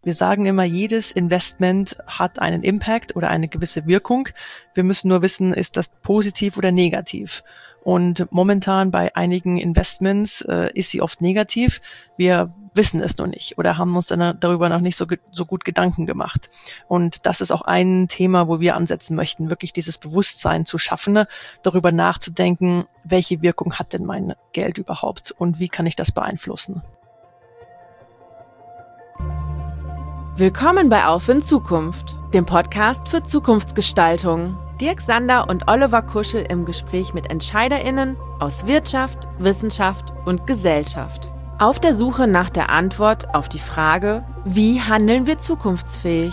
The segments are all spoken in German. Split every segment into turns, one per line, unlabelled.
Wir sagen immer, jedes Investment hat einen Impact oder eine gewisse Wirkung. Wir müssen nur wissen, ist das positiv oder negativ. Und momentan bei einigen Investments ist sie oft negativ. Wir wissen es noch nicht oder haben uns dann darüber noch nicht so gut Gedanken gemacht. Und das ist auch ein Thema, wo wir ansetzen möchten, wirklich dieses Bewusstsein zu schaffen, darüber nachzudenken, welche Wirkung hat denn mein Geld überhaupt und wie kann ich das beeinflussen.
Willkommen bei Auf in Zukunft, dem Podcast für Zukunftsgestaltung. Dirk Sander und Oliver Kuschel im Gespräch mit EntscheiderInnen aus Wirtschaft, Wissenschaft und Gesellschaft. Auf der Suche nach der Antwort auf die Frage, wie handeln wir zukunftsfähig?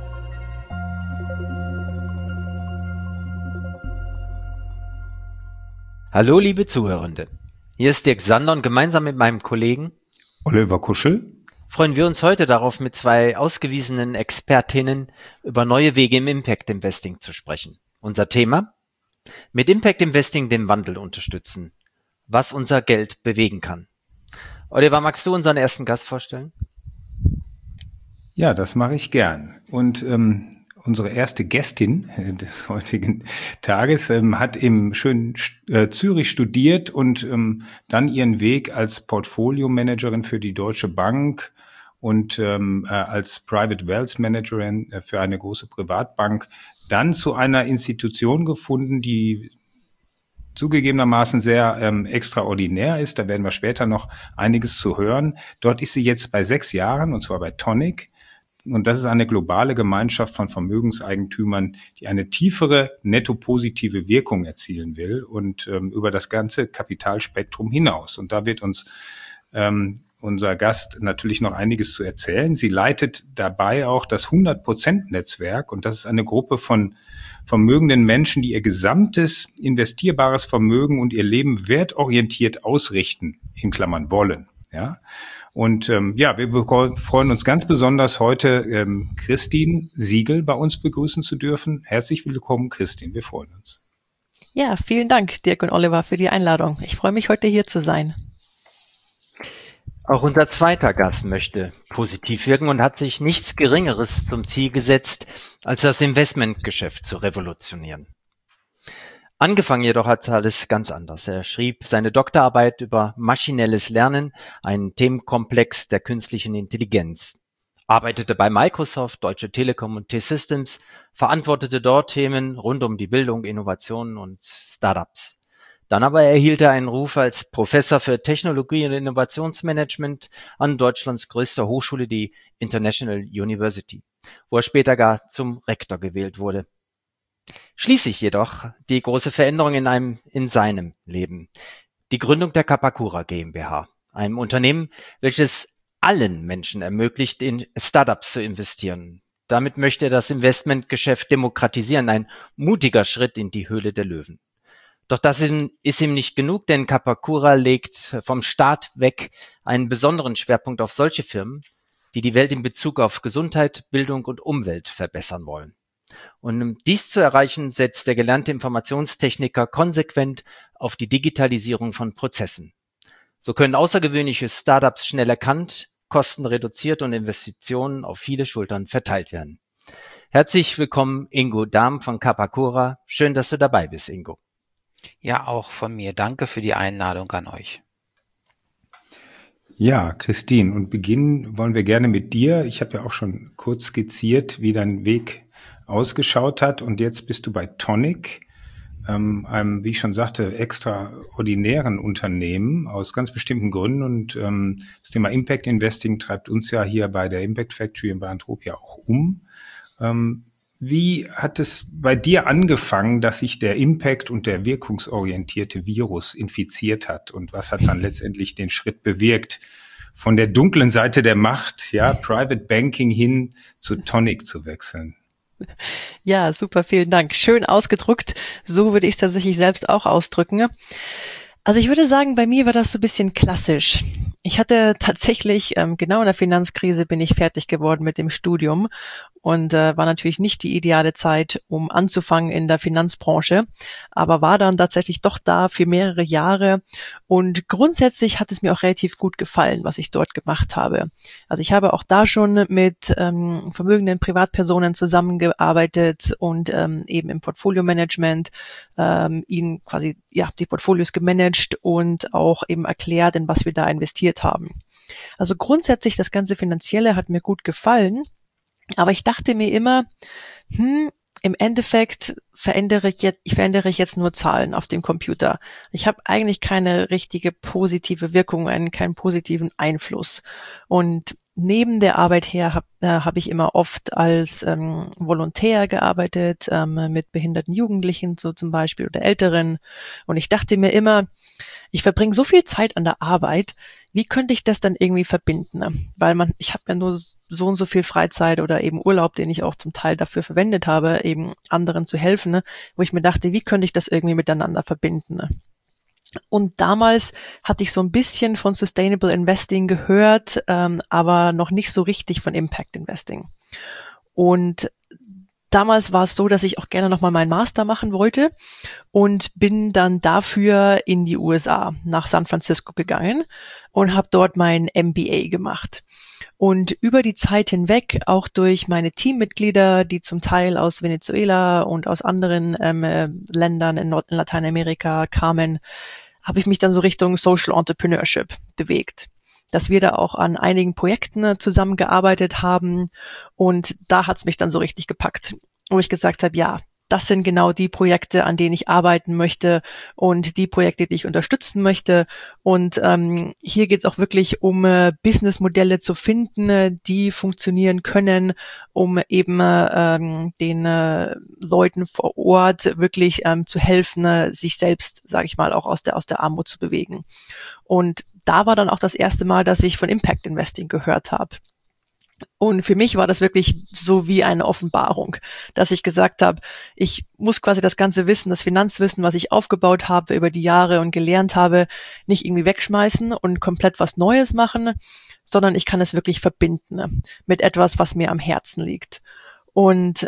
Hallo liebe Zuhörende, hier ist Dirk Sander und gemeinsam mit meinem Kollegen
Oliver Kuschel
freuen wir uns heute darauf, mit zwei ausgewiesenen Expertinnen über neue Wege im Impact Investing zu sprechen. Unser Thema: mit Impact Investing den Wandel unterstützen, was unser Geld bewegen kann. Oliver, magst du unseren ersten Gast vorstellen?
Ja, das mache ich gern. Und unsere erste Gästin des heutigen Tages hat im schönen Zürich studiert und dann ihren Weg als Portfolio-Managerin für die Deutsche Bank und als Private Wealth Managerin für eine große Privatbank dann zu einer Institution gefunden, die zugegebenermaßen sehr extraordinär ist. Da werden wir später noch einiges zu hören. Dort ist sie jetzt bei 6 Jahren, und zwar bei Tonic. Und das ist eine globale Gemeinschaft von Vermögenseigentümern, die eine tiefere netto-positive Wirkung erzielen will und über das ganze Kapitalspektrum hinaus. Und da wird uns unser Gast natürlich noch einiges zu erzählen. Sie leitet dabei auch das 100%-Netzwerk, und das ist eine Gruppe von vermögenden Menschen, die ihr gesamtes investierbares Vermögen und ihr Leben wertorientiert ausrichten, in Klammern wollen. Ja. Und wir freuen uns ganz besonders, heute Christine Siegel bei uns begrüßen zu dürfen. Herzlich willkommen, Christine, wir freuen uns.
Ja, vielen Dank, Dirk und Oliver, für die Einladung. Ich freue mich, heute hier zu sein.
Auch unser zweiter Gast möchte positiv wirken und hat sich nichts Geringeres zum Ziel gesetzt, als das Investmentgeschäft zu revolutionieren. Angefangen jedoch hat alles ganz anders. Er schrieb seine Doktorarbeit über maschinelles Lernen, einen Themenkomplex der künstlichen Intelligenz, arbeitete bei Microsoft, Deutsche Telekom und T-Systems, verantwortete dort Themen rund um die Bildung, Innovationen und Startups. Dann aber erhielt er einen Ruf als Professor für Technologie und Innovationsmanagement an Deutschlands größter Hochschule, die International University, wo er später gar zum Rektor gewählt wurde. Schließlich jedoch die große Veränderung in seinem Leben: die Gründung der Capacura GmbH, einem Unternehmen, welches allen Menschen ermöglicht, in Startups zu investieren. Damit möchte er das Investmentgeschäft demokratisieren, ein mutiger Schritt in die Höhle der Löwen. Doch das ist ihm nicht genug, denn Capacura legt vom Staat weg einen besonderen Schwerpunkt auf solche Firmen, die die Welt in Bezug auf Gesundheit, Bildung und Umwelt verbessern wollen. Und um dies zu erreichen, setzt der gelernte Informationstechniker konsequent auf die Digitalisierung von Prozessen. So können außergewöhnliche Startups schnell erkannt, Kosten reduziert und Investitionen auf viele Schultern verteilt werden. Herzlich willkommen, Ingo Dahm von Capacura. Schön, dass du dabei bist, Ingo.
Ja, auch von mir. Danke für die Einladung an euch.
Ja, Christine, und beginnen wollen wir gerne mit dir. Ich habe ja auch schon kurz skizziert, wie dein Weg ausgeschaut hat, und jetzt bist du bei Tonic, einem, wie ich schon sagte, extraordinären Unternehmen aus ganz bestimmten Gründen, und das Thema Impact Investing treibt uns ja hier bei der Impact Factory in Barentropia auch um. Wie hat es bei dir angefangen, dass sich der Impact und der wirkungsorientierte Virus infiziert hat, und was hat dann letztendlich den Schritt bewirkt, von der dunklen Seite der Macht, ja, Private Banking hin zu Tonic zu wechseln?
Ja, super, vielen Dank. Schön ausgedrückt. So würde ich es tatsächlich selbst auch ausdrücken. Also ich würde sagen, bei mir war das so ein bisschen klassisch. Ich hatte tatsächlich, genau in der Finanzkrise bin ich fertig geworden mit dem Studium und war natürlich nicht die ideale Zeit, um anzufangen in der Finanzbranche, aber war dann tatsächlich doch da für mehrere Jahre und grundsätzlich hat es mir auch relativ gut gefallen, was ich dort gemacht habe. Also ich habe auch da schon mit vermögenden Privatpersonen zusammengearbeitet und eben im Portfolio-Management ihnen quasi die Portfolios gemanagt und auch eben erklärt, in was wir da investiert haben. Also grundsätzlich das ganze Finanzielle hat mir gut gefallen, aber ich dachte mir immer, im Endeffekt verändere ich jetzt nur Zahlen auf dem Computer. Ich habe eigentlich keine richtige positive Wirkung, keinen positiven Einfluss. Und neben der Arbeit her habe ich immer oft als Volontär gearbeitet, mit behinderten Jugendlichen so zum Beispiel oder Älteren. Und ich dachte mir immer, ich verbringe so viel Zeit an der Arbeit, wie könnte ich das dann irgendwie verbinden? Ne? Weil ich habe ja nur so und so viel Freizeit oder eben Urlaub, den ich auch zum Teil dafür verwendet habe, eben anderen zu helfen, ne? Wo ich mir dachte, wie könnte ich das irgendwie miteinander verbinden? Ne? Und damals hatte ich so ein bisschen von Sustainable Investing gehört, aber noch nicht so richtig von Impact Investing. Und damals war es so, dass ich auch gerne nochmal meinen Master machen wollte und bin dann dafür in die USA, nach San Francisco gegangen und habe dort mein MBA gemacht. Und über die Zeit hinweg, auch durch meine Teammitglieder, die zum Teil aus Venezuela und aus anderen Ländern in Lateinamerika kamen, habe ich mich dann so Richtung Social Entrepreneurship bewegt, dass wir da auch an einigen Projekten zusammengearbeitet haben und da hat's mich dann so richtig gepackt, wo ich gesagt habe, ja, das sind genau die Projekte, an denen ich arbeiten möchte und die Projekte, die ich unterstützen möchte. Und hier geht es auch wirklich um Businessmodelle zu finden, die funktionieren können, um eben den Leuten vor Ort wirklich zu helfen, sich selbst, sage ich mal, auch aus der Armut zu bewegen. Und da war dann auch das erste Mal, dass ich von Impact Investing gehört habe. Und für mich war das wirklich so wie eine Offenbarung, dass ich gesagt habe, ich muss quasi das ganze Wissen, das Finanzwissen, was ich aufgebaut habe über die Jahre und gelernt habe, nicht irgendwie wegschmeißen und komplett was Neues machen, sondern ich kann es wirklich verbinden mit etwas, was mir am Herzen liegt. Und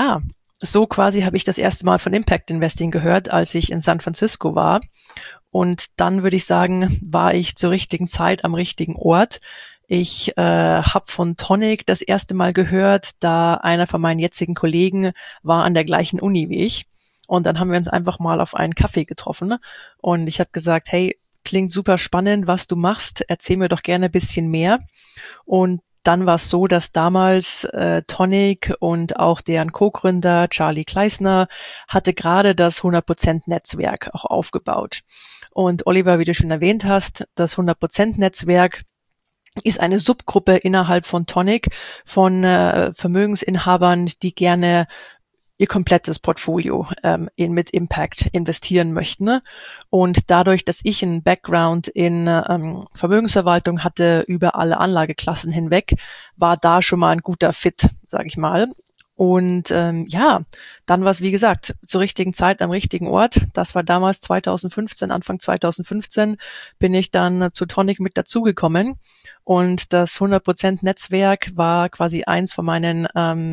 so quasi habe ich das erste Mal von Impact Investing gehört, als ich in San Francisco war. Und dann würde ich sagen, war ich zur richtigen Zeit am richtigen Ort. Ich habe von Tonic das erste Mal gehört, da einer von meinen jetzigen Kollegen war an der gleichen Uni wie ich. Und dann haben wir uns einfach mal auf einen Kaffee getroffen. Und ich habe gesagt, hey, klingt super spannend, was du machst. Erzähl mir doch gerne ein bisschen mehr. Und dann war es so, dass damals Tonic und auch deren Co-Gründer Charlie Kleisner hatte gerade das 100%-Netzwerk auch aufgebaut. Und Oliver, wie du schon erwähnt hast, das 100%-Netzwerk ist eine Subgruppe innerhalb von Tonic von Vermögensinhabern, die gerne ihr komplettes Portfolio mit Impact investieren möchten. Und dadurch, dass ich einen Background in Vermögensverwaltung hatte über alle Anlageklassen hinweg, war da schon mal ein guter Fit, sage ich mal. Und dann war es, wie gesagt, zur richtigen Zeit am richtigen Ort. Das war damals Anfang 2015, bin ich dann zu Tonic mit dazugekommen. Und das 100% Netzwerk war quasi eins von meinen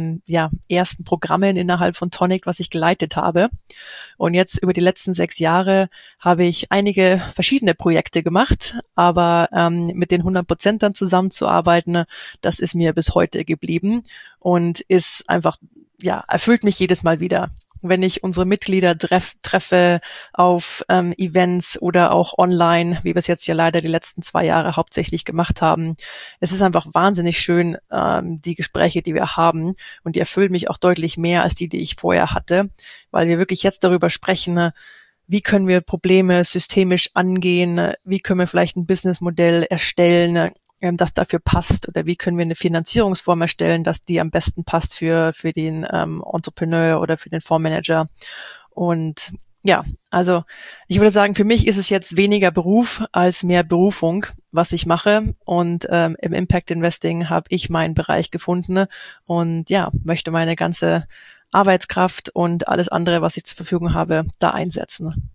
ersten Programmen innerhalb von Tonic, was ich geleitet habe. Und jetzt über die letzten 6 Jahre habe ich einige verschiedene Projekte gemacht, aber mit den 100%ern zusammenzuarbeiten, das ist mir bis heute geblieben und ist einfach, erfüllt mich jedes Mal wieder. Wenn ich unsere Mitglieder treffe auf Events oder auch online, wie wir es jetzt ja leider die letzten 2 Jahre hauptsächlich gemacht haben. Es ist einfach wahnsinnig schön, die Gespräche, die wir haben, und die erfüllen mich auch deutlich mehr als die ich vorher hatte, weil wir wirklich jetzt darüber sprechen, wie können wir Probleme systemisch angehen, wie können wir vielleicht ein Businessmodell erstellen, das dafür passt, oder wie können wir eine Finanzierungsform erstellen, dass die am besten passt für den Entrepreneur oder für den Fondsmanager. Und also ich würde sagen, für mich ist es jetzt weniger Beruf als mehr Berufung, was ich mache. Und im Impact Investing habe ich meinen Bereich gefunden und möchte meine ganze Arbeitskraft und alles andere, was ich zur Verfügung habe, da einsetzen.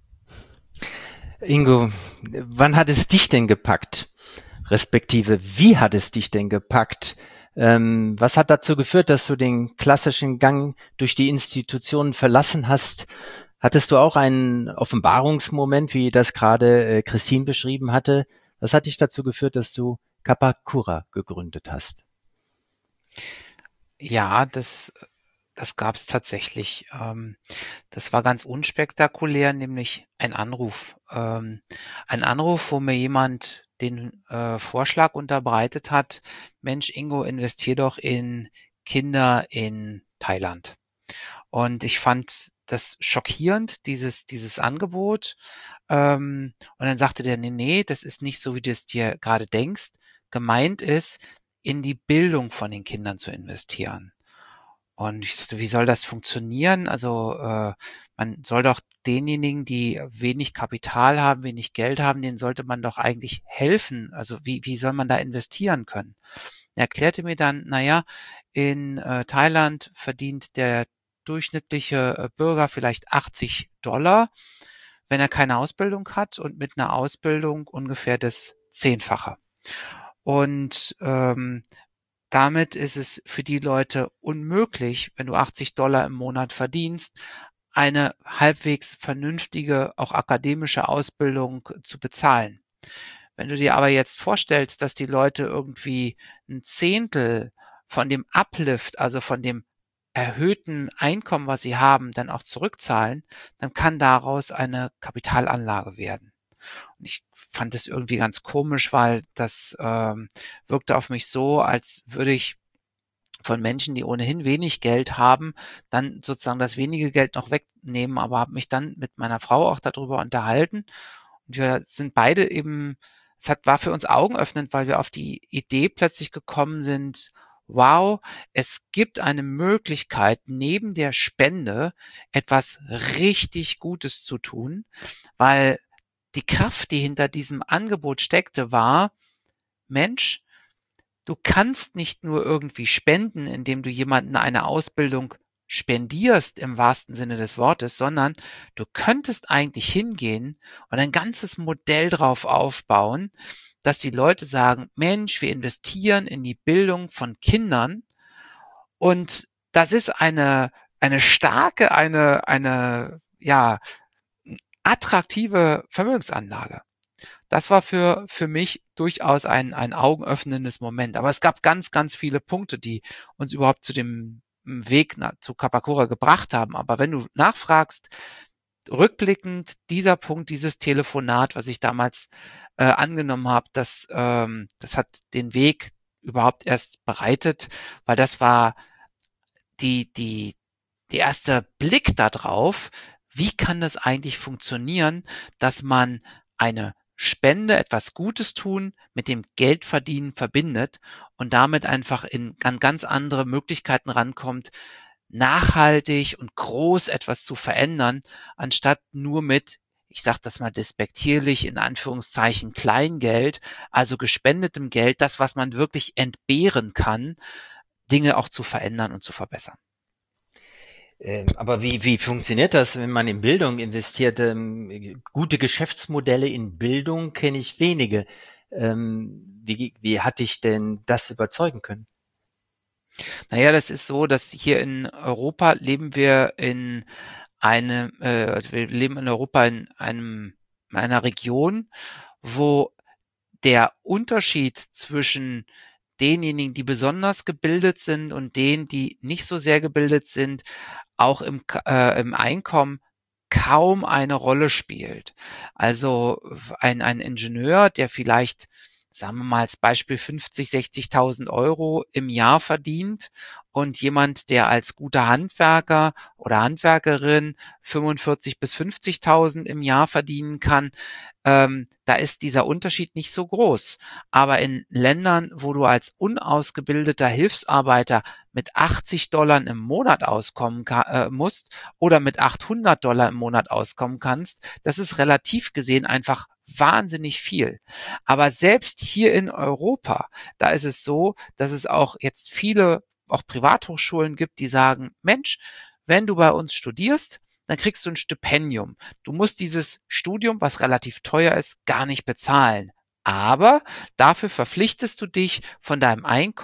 Ingo, wann hat es dich denn gepackt? Respektive, wie hat es dich denn gepackt, Was hat dazu geführt, dass du den klassischen Gang durch die Institutionen verlassen hast? Hattest du auch einen Offenbarungsmoment, wie das gerade Christine beschrieben hatte? Was hat dich dazu geführt, dass du Kapakura gegründet hast?
Ja, das gab es tatsächlich. Das war ganz unspektakulär, nämlich ein Anruf. Ein Anruf, wo mir jemand den Vorschlag unterbreitet hat: Mensch, Ingo, investier doch in Kinder in Thailand. Und ich fand das schockierend, dieses Angebot. Und dann sagte der: Nee, das ist nicht so, wie du es dir gerade denkst. Gemeint ist, in die Bildung von den Kindern zu investieren. Und ich sagte: Wie soll das funktionieren? Also, man soll doch denjenigen, die wenig Kapital haben, wenig Geld haben, denen sollte man doch eigentlich helfen. Also, wie soll man da investieren können? Er erklärte mir dann: Naja, in Thailand verdient der durchschnittliche Bürger vielleicht $80, wenn er keine Ausbildung hat, und mit einer Ausbildung ungefähr das 10-fache. Und damit ist es für die Leute unmöglich, wenn du $80 im Monat verdienst, eine halbwegs vernünftige, auch akademische Ausbildung zu bezahlen. Wenn du dir aber jetzt vorstellst, dass die Leute irgendwie ein Zehntel von dem Uplift, also von dem erhöhten Einkommen, was sie haben, dann auch zurückzahlen, dann kann daraus eine Kapitalanlage werden. Und ich fand es irgendwie ganz komisch, weil das wirkte auf mich so, als würde ich von Menschen, die ohnehin wenig Geld haben, dann sozusagen das wenige Geld noch wegnehmen, aber habe mich dann mit meiner Frau auch darüber unterhalten. Und wir sind beide eben, war für uns augenöffnend, weil wir auf die Idee plötzlich gekommen sind: Wow, es gibt eine Möglichkeit, neben der Spende etwas richtig Gutes zu tun, weil die Kraft, die hinter diesem Angebot steckte, war: Mensch, du kannst nicht nur irgendwie spenden, indem du jemanden eine Ausbildung spendierst im wahrsten Sinne des Wortes, sondern du könntest eigentlich hingehen und ein ganzes Modell drauf aufbauen, dass die Leute sagen: Mensch, wir investieren in die Bildung von Kindern, und das ist eine starke, ja, attraktive Vermögensanlage. Das war für mich durchaus ein augenöffnendes Moment. Aber es gab ganz, ganz viele Punkte, die uns überhaupt zu dem Weg zu Kapakura gebracht haben. Aber wenn du nachfragst, rückblickend, dieser Punkt, dieses Telefonat, was ich damals angenommen habe, das hat den Weg überhaupt erst bereitet, weil das war die erste Blick darauf: Wie kann das eigentlich funktionieren, dass man eine Spende, etwas Gutes tun, mit dem Geldverdienen verbindet und damit einfach an ganz andere Möglichkeiten rankommt, nachhaltig und groß etwas zu verändern, anstatt nur mit, ich sage das mal despektierlich, in Anführungszeichen Kleingeld, also gespendetem Geld, das, was man wirklich entbehren kann, Dinge auch zu verändern und zu verbessern.
Aber wie funktioniert das, wenn man in Bildung investiert? Gute Geschäftsmodelle in Bildung kenne ich wenige. Wie hat dich denn das überzeugen können?
Naja, das ist so, dass hier in Europa leben wir in Europa in einer Region, wo der Unterschied zwischen denjenigen, die besonders gebildet sind, und denen, die nicht so sehr gebildet sind, auch im Einkommen kaum eine Rolle spielt. Also ein Ingenieur, der vielleicht, sagen wir mal als Beispiel, 50.000, 60.000 Euro im Jahr verdient, und jemand, der als guter Handwerker oder Handwerkerin 45.000 bis 50.000 im Jahr verdienen kann, da ist dieser Unterschied nicht so groß. Aber in Ländern, wo du als unausgebildeter Hilfsarbeiter mit $80 im Monat auskommen musst oder mit $800 im Monat auskommen kannst, das ist relativ gesehen einfach wahnsinnig viel. Aber selbst hier in Europa, da ist es so, dass es auch jetzt viele, auch Privathochschulen gibt, die sagen: Mensch, wenn du bei uns studierst, dann kriegst du ein Stipendium. Du musst dieses Studium, was relativ teuer ist, gar nicht bezahlen. Aber dafür verpflichtest du dich, von deinem Einkommen,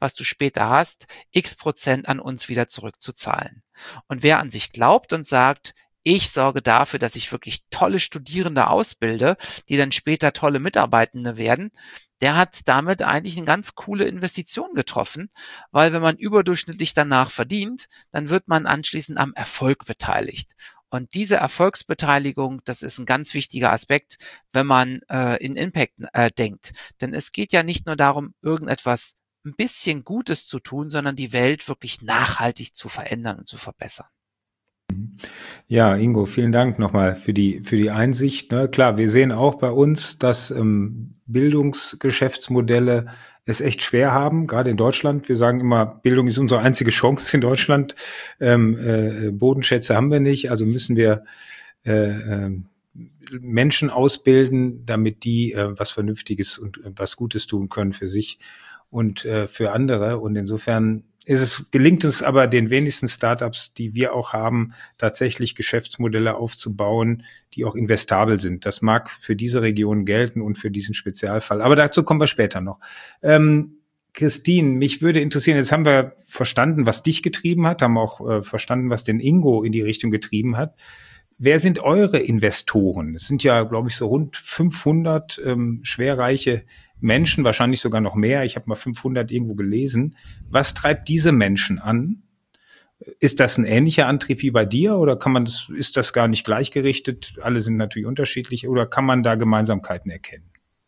was du später hast, x% an uns wieder zurückzuzahlen. Und wer an sich glaubt und sagt, ich sorge dafür, dass ich wirklich tolle Studierende ausbilde, die dann später tolle Mitarbeitende werden, der hat damit eigentlich eine ganz coole Investition getroffen, weil wenn man überdurchschnittlich danach verdient, dann wird man anschließend am Erfolg beteiligt. Und diese Erfolgsbeteiligung, das ist ein ganz wichtiger Aspekt, wenn man in Impact denkt. Denn es geht ja nicht nur darum, irgendetwas ein bisschen Gutes zu tun, sondern die Welt wirklich nachhaltig zu verändern und zu verbessern.
Ja, Ingo, vielen Dank nochmal für die Einsicht. Ne? Klar, wir sehen auch bei uns, dass Bildungsgeschäftsmodelle es echt schwer haben, gerade in Deutschland. Wir sagen immer, Bildung ist unsere einzige Chance in Deutschland. Bodenschätze haben wir nicht, also müssen wir Menschen ausbilden, damit die was Vernünftiges und was Gutes tun können für sich und für andere. Und insofern gelingt es aber den wenigsten Startups, die wir auch haben, tatsächlich Geschäftsmodelle aufzubauen, die auch investabel sind. Das mag für diese Region gelten und für diesen Spezialfall. Aber dazu kommen wir später noch. Christine, mich würde interessieren, jetzt haben wir verstanden, was dich getrieben hat, haben auch verstanden, was den Ingo in die Richtung getrieben hat. Wer sind eure Investoren? Es sind ja, glaube ich, so rund 500 schwerreiche Menschen, wahrscheinlich sogar noch mehr. Ich habe mal 500 irgendwo gelesen. Was treibt diese Menschen an? Ist das ein ähnlicher Antrieb wie bei dir oder ist das gar nicht gleichgerichtet? Alle sind natürlich unterschiedlich oder kann man da Gemeinsamkeiten erkennen?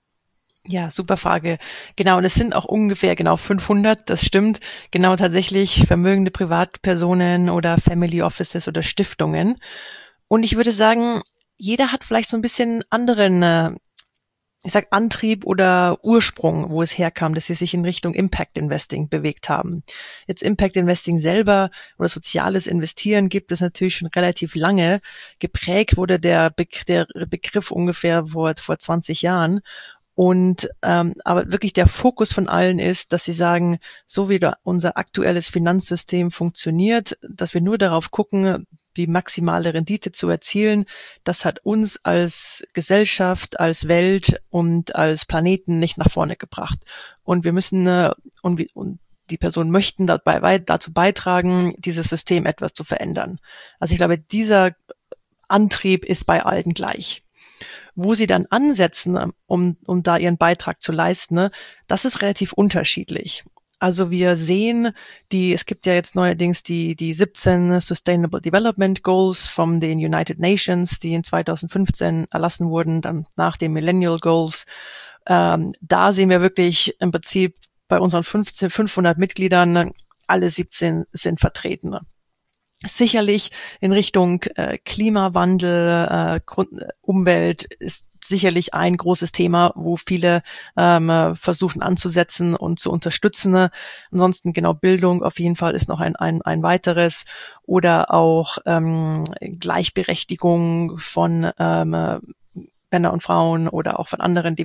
Ja, super Frage. Genau, und es sind auch ungefähr 500, das stimmt. Genau, tatsächlich vermögende Privatpersonen oder Family Offices oder Stiftungen. Und ich würde sagen, jeder hat vielleicht so ein bisschen anderen Antrieb oder Ursprung, wo es herkam, dass sie sich in Richtung Impact Investing bewegt haben. Jetzt Impact Investing selber oder soziales Investieren gibt es natürlich schon relativ lange. Geprägt wurde der Begriff ungefähr vor 20 Jahren. Und aber wirklich der Fokus von allen ist, dass sie sagen, so wie unser aktuelles Finanzsystem funktioniert, dass wir nur darauf gucken, die maximale Rendite zu erzielen, das hat uns als Gesellschaft, als Welt und als Planeten nicht nach vorne gebracht. Und wir müssen und die Personen möchten dazu beitragen, dieses System etwas zu verändern. Also ich glaube, dieser Antrieb ist bei allen gleich. Wo sie dann ansetzen, um da ihren Beitrag zu leisten, das ist relativ unterschiedlich. Also wir sehen, es gibt ja jetzt neuerdings die 17 Sustainable Development Goals von den United Nations, die in 2015 erlassen wurden, dann nach den Millennial Goals. Da sehen wir wirklich im Prinzip bei unseren 500 Mitgliedern, alle 17 sind vertreten. Sicherlich in Richtung Klimawandel, Umwelt ist sicherlich ein großes Thema, wo viele versuchen anzusetzen und zu unterstützen. Ansonsten Bildung auf jeden Fall ist noch ein weiteres. Oder auch Gleichberechtigung von Männer und Frauen oder auch von anderen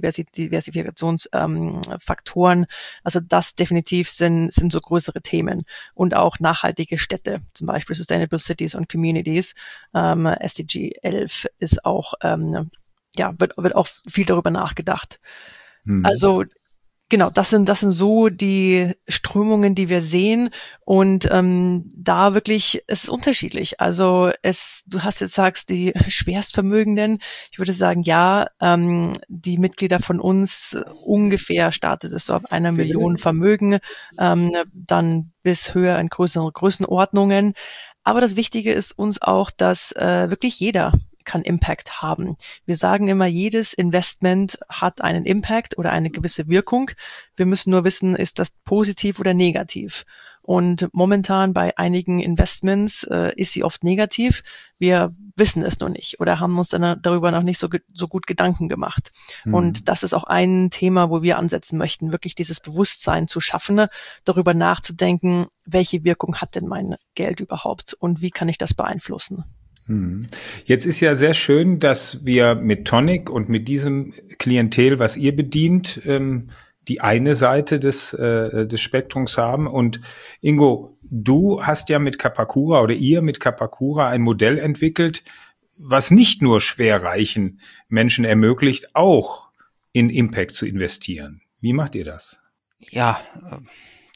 Diversifikationsfaktoren. Also das definitiv sind so größere Themen. Und auch nachhaltige Städte, zum Beispiel Sustainable Cities und Communities. SDG 11 ist auch, wird auch viel darüber nachgedacht. Also genau, das sind so die Strömungen, die wir sehen und da wirklich, es ist unterschiedlich. Also du sagst, die Schwerstvermögenden, ich würde sagen, ja, die Mitglieder von uns ungefähr startet es so ab 1 Million Vermögen, dann bis höher in größeren Größenordnungen. Aber das Wichtige ist uns auch, dass wirklich jeder kann Impact haben. Wir sagen immer, jedes Investment hat einen Impact oder eine gewisse Wirkung. Wir müssen nur wissen, ist das positiv oder negativ. Und momentan bei einigen Investments ist sie oft negativ. Wir wissen es noch nicht oder haben uns dann darüber noch nicht so gut Gedanken gemacht. Und das ist auch ein Thema, wo wir ansetzen möchten, wirklich dieses Bewusstsein zu schaffen, darüber nachzudenken, welche Wirkung hat denn mein Geld überhaupt und wie kann ich das beeinflussen.
Jetzt ist ja sehr schön, dass wir mit Tonic und mit diesem Klientel, was ihr bedient, die eine Seite des Spektrums haben. Und Ingo, du hast ja mit Capacura oder ihr mit Capacura ein Modell entwickelt, was nicht nur schwerreichen Menschen ermöglicht, auch in Impact zu investieren. Wie macht ihr das?
Ja,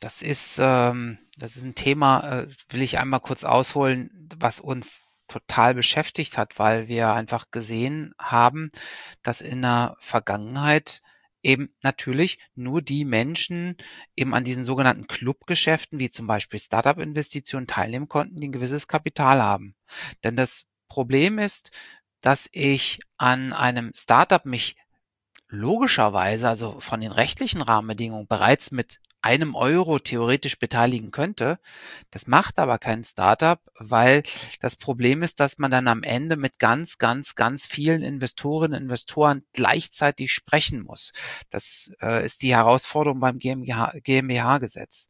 Das ist ein Thema, will ich einmal kurz ausholen, was uns total beschäftigt hat, weil wir einfach gesehen haben, dass in der Vergangenheit eben natürlich nur die Menschen eben an diesen sogenannten Clubgeschäften, wie zum Beispiel Startup-Investitionen, teilnehmen konnten, die ein gewisses Kapital haben. Denn das Problem ist, dass ich an einem Startup mich logischerweise, also von den rechtlichen Rahmenbedingungen, bereits mit €1 theoretisch beteiligen könnte. Das macht aber kein Startup, weil das Problem ist, dass man dann am Ende mit ganz, ganz, ganz vielen Investorinnen und Investoren gleichzeitig sprechen muss. Das ist die Herausforderung beim GmbH-Gesetz.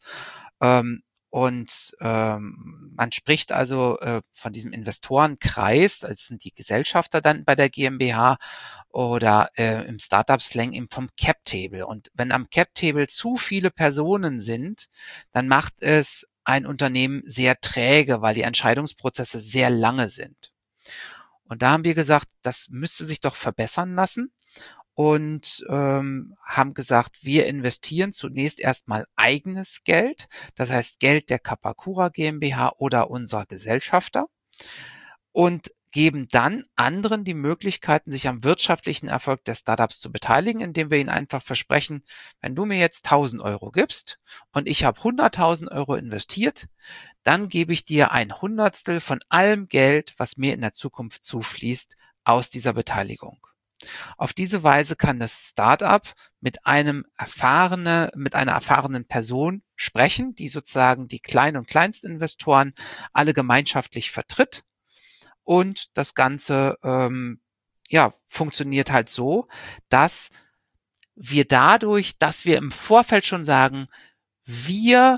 Man spricht also von diesem Investorenkreis, das sind die Gesellschafter dann bei der GmbH oder im Startup-Slang eben vom Cap-Table. Und wenn am Cap-Table zu viele Personen sind, dann macht es ein Unternehmen sehr träge, weil die Entscheidungsprozesse sehr lange sind. Und da haben wir gesagt, das müsste sich doch verbessern lassen und haben gesagt, wir investieren zunächst erstmal eigenes Geld, das heißt Geld der Capacura GmbH oder unserer Gesellschafter, und geben dann anderen die Möglichkeiten, sich am wirtschaftlichen Erfolg der Startups zu beteiligen, indem wir ihnen einfach versprechen, wenn du mir jetzt 1.000 € gibst und ich habe 100.000 € investiert, dann gebe ich dir ein Hundertstel von allem Geld, was mir in der Zukunft zufließt, aus dieser Beteiligung. Auf diese Weise kann das Startup mit einer erfahrenen Person sprechen, die sozusagen die Klein- und Kleinstinvestoren alle gemeinschaftlich vertritt. Und das Ganze funktioniert halt so, dass wir dadurch, dass wir im Vorfeld schon sagen, wir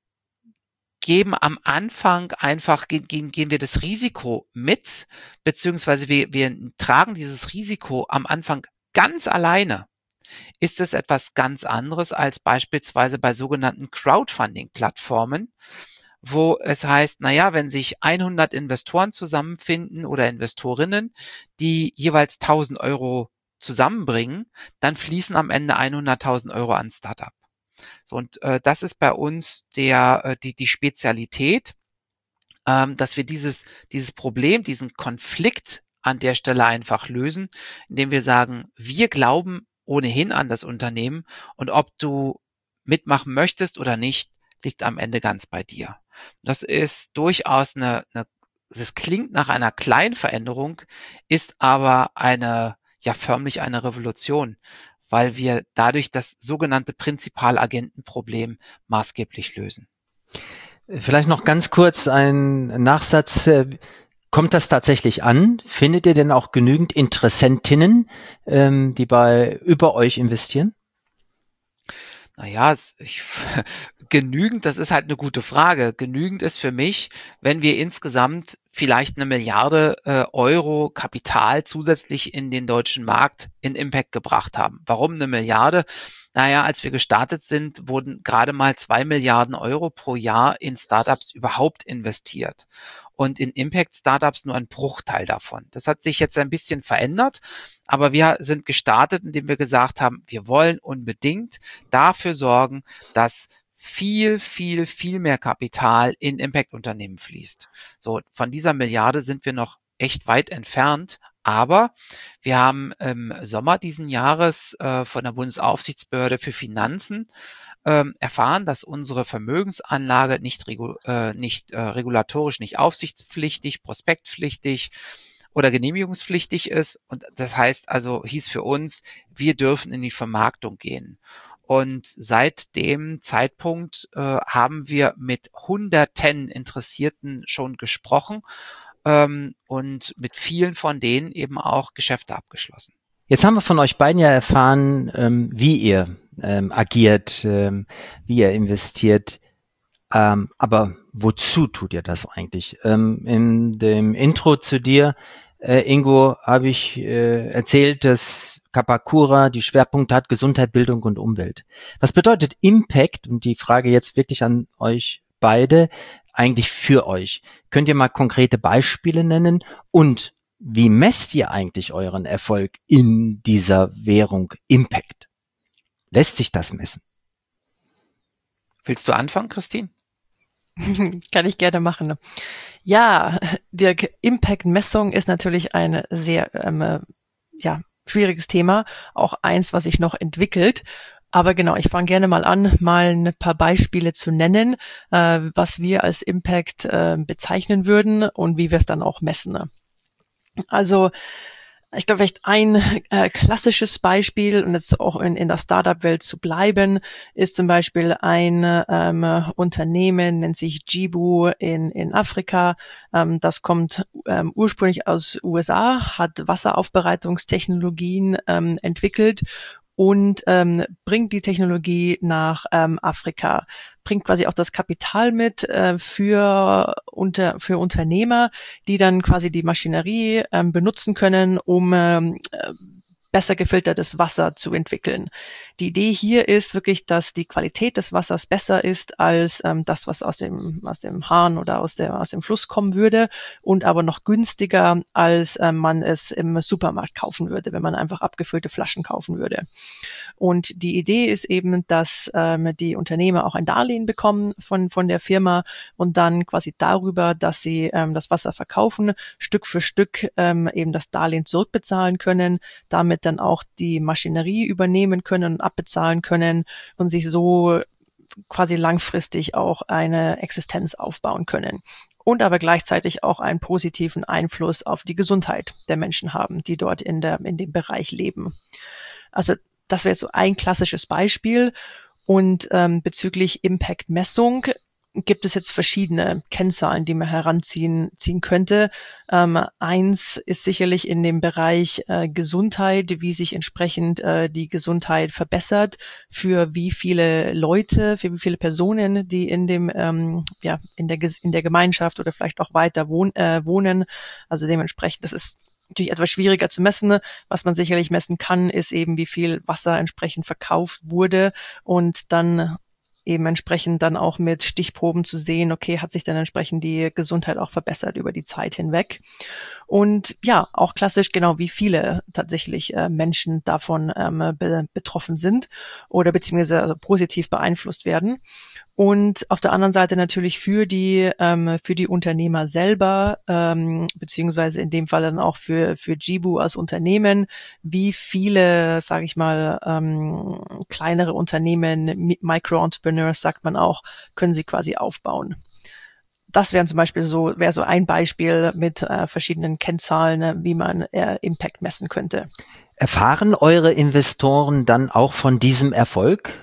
geben am Anfang einfach, gehen wir das Risiko mit, beziehungsweise wir tragen dieses Risiko am Anfang ganz alleine, ist es etwas ganz anderes als beispielsweise bei sogenannten Crowdfunding-Plattformen, wo es heißt, naja, wenn sich 100 Investoren zusammenfinden oder Investorinnen, die jeweils 1.000 € zusammenbringen, dann fließen am Ende 100.000 € ans Startup. So, und das ist bei uns die Spezialität, dass wir dieses Problem, diesen Konflikt an der Stelle einfach lösen, indem wir sagen, wir glauben ohnehin an das Unternehmen und ob du mitmachen möchtest oder nicht, liegt am Ende ganz bei dir. Das ist durchaus das klingt nach einer kleinen Veränderung, ist aber förmlich eine Revolution, weil wir dadurch das sogenannte Prinzipalagentenproblem maßgeblich lösen.
Vielleicht noch ganz kurz ein Nachsatz. Kommt das tatsächlich an? Findet ihr denn auch genügend Interessentinnen, die über euch investieren?
Naja, genügend, das ist halt eine gute Frage. Genügend ist für mich, wenn wir insgesamt vielleicht 1 Milliarde Euro Kapital zusätzlich in den deutschen Markt in Impact gebracht haben. Warum 1 Milliarde? Naja, als wir gestartet sind, wurden gerade mal 2 Milliarden Euro pro Jahr in Startups überhaupt investiert. Und in Impact-Startups nur ein Bruchteil davon. Das hat sich jetzt ein bisschen verändert, aber wir sind gestartet, indem wir gesagt haben, wir wollen unbedingt dafür sorgen, dass viel, viel, viel mehr Kapital in Impact-Unternehmen fließt. So, von dieser Milliarde sind wir noch echt weit entfernt, aber wir haben im Sommer diesen Jahres von der Bundesaufsichtsbehörde für Finanzen erfahren, dass unsere Vermögensanlage nicht regulatorisch, nicht aufsichtspflichtig, prospektpflichtig oder genehmigungspflichtig ist. Und das heißt also, hieß für uns, wir dürfen in die Vermarktung gehen. Und seit dem Zeitpunkt haben wir mit Hunderten Interessierten schon gesprochen und mit vielen von denen eben auch Geschäfte abgeschlossen.
Jetzt haben wir von euch beiden ja erfahren, wie ihr agiert, wie ihr investiert. Aber wozu tut ihr das eigentlich? In dem Intro zu dir, Ingo, habe ich erzählt, dass Capacura die Schwerpunkte hat Gesundheit, Bildung und Umwelt. Was bedeutet Impact? Und die Frage jetzt wirklich an euch beide, eigentlich für euch. Könnt ihr mal konkrete Beispiele nennen? Und wie messt ihr eigentlich euren Erfolg in dieser Währung Impact? Lässt sich das messen?
Willst du anfangen, Christine?
Kann ich gerne machen. Ja, die Impact-Messung ist natürlich ein sehr schwieriges Thema, auch eins, was sich noch entwickelt. Aber genau, ich fange gerne mal an, mal ein paar Beispiele zu nennen, was wir als Impact bezeichnen würden und wie wir es dann auch messen. Also ich glaube, vielleicht ein klassisches Beispiel, und jetzt auch in der Startup-Welt zu bleiben, ist zum Beispiel ein Unternehmen, nennt sich Jibu in Afrika. Das kommt ursprünglich aus USA, hat Wasseraufbereitungstechnologien entwickelt und bringt die Technologie nach Afrika, bringt quasi auch das Kapital mit für Unternehmer, die dann quasi die Maschinerie benutzen können, um besser gefiltertes Wasser zu entwickeln. Die Idee hier ist wirklich, dass die Qualität des Wassers besser ist als das, was aus dem Hahn oder aus dem Fluss kommen würde, und aber noch günstiger, als man es im Supermarkt kaufen würde, wenn man einfach abgefüllte Flaschen kaufen würde. Und die Idee ist eben, dass die Unternehmer auch ein Darlehen bekommen von der Firma und dann quasi darüber, dass sie das Wasser verkaufen, Stück für Stück eben das Darlehen zurückbezahlen können, damit dann auch die Maschinerie übernehmen können und abbezahlen können und sich so quasi langfristig auch eine Existenz aufbauen können. Und aber gleichzeitig auch einen positiven Einfluss auf die Gesundheit der Menschen haben, die dort in dem Bereich leben. Also das wäre so ein klassisches Beispiel. Und bezüglich Impact-Messung gibt es jetzt verschiedene Kennzahlen, die man heranziehen könnte. Eins ist sicherlich in dem Bereich Gesundheit, wie sich entsprechend die Gesundheit verbessert, für wie viele Leute, für wie viele Personen, die in dem in der Gemeinschaft oder vielleicht auch weiter wohnen. Also dementsprechend, das ist natürlich etwas schwieriger zu messen. Was man sicherlich messen kann, ist eben, wie viel Wasser entsprechend verkauft wurde und dann eben entsprechend dann auch mit Stichproben zu sehen, okay, hat sich dann entsprechend die Gesundheit auch verbessert über die Zeit hinweg. Und ja, auch klassisch genau, wie viele tatsächlich Menschen davon betroffen sind oder beziehungsweise also positiv beeinflusst werden. Und auf der anderen Seite natürlich für die Unternehmer selber, beziehungsweise in dem Fall dann auch für Jibu als Unternehmen, wie viele, sage ich mal, kleinere Unternehmen, Micro-Entrepreneurs sagt man auch, können sie quasi aufbauen. Das wäre zum Beispiel wäre so ein Beispiel mit verschiedenen Kennzahlen, wie man Impact messen könnte.
Erfahren eure Investoren dann auch von diesem Erfolg?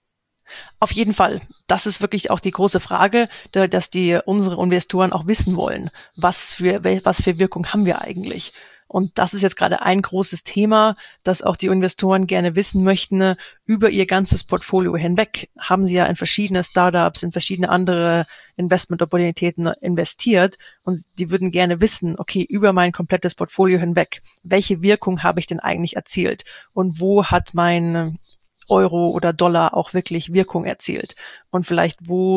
Auf jeden Fall. Das ist wirklich auch die große Frage, dass unsere Investoren auch wissen wollen, was für Wirkung haben wir eigentlich. Und das ist jetzt gerade ein großes Thema, dass auch die Investoren gerne wissen möchten, über ihr ganzes Portfolio hinweg haben sie ja in verschiedene Startups, in verschiedene andere Investment-Opportunitäten investiert und die würden gerne wissen, okay, über mein komplettes Portfolio hinweg, welche Wirkung habe ich denn eigentlich erzielt und wo hat mein Euro oder Dollar auch wirklich Wirkung erzielt. Und vielleicht,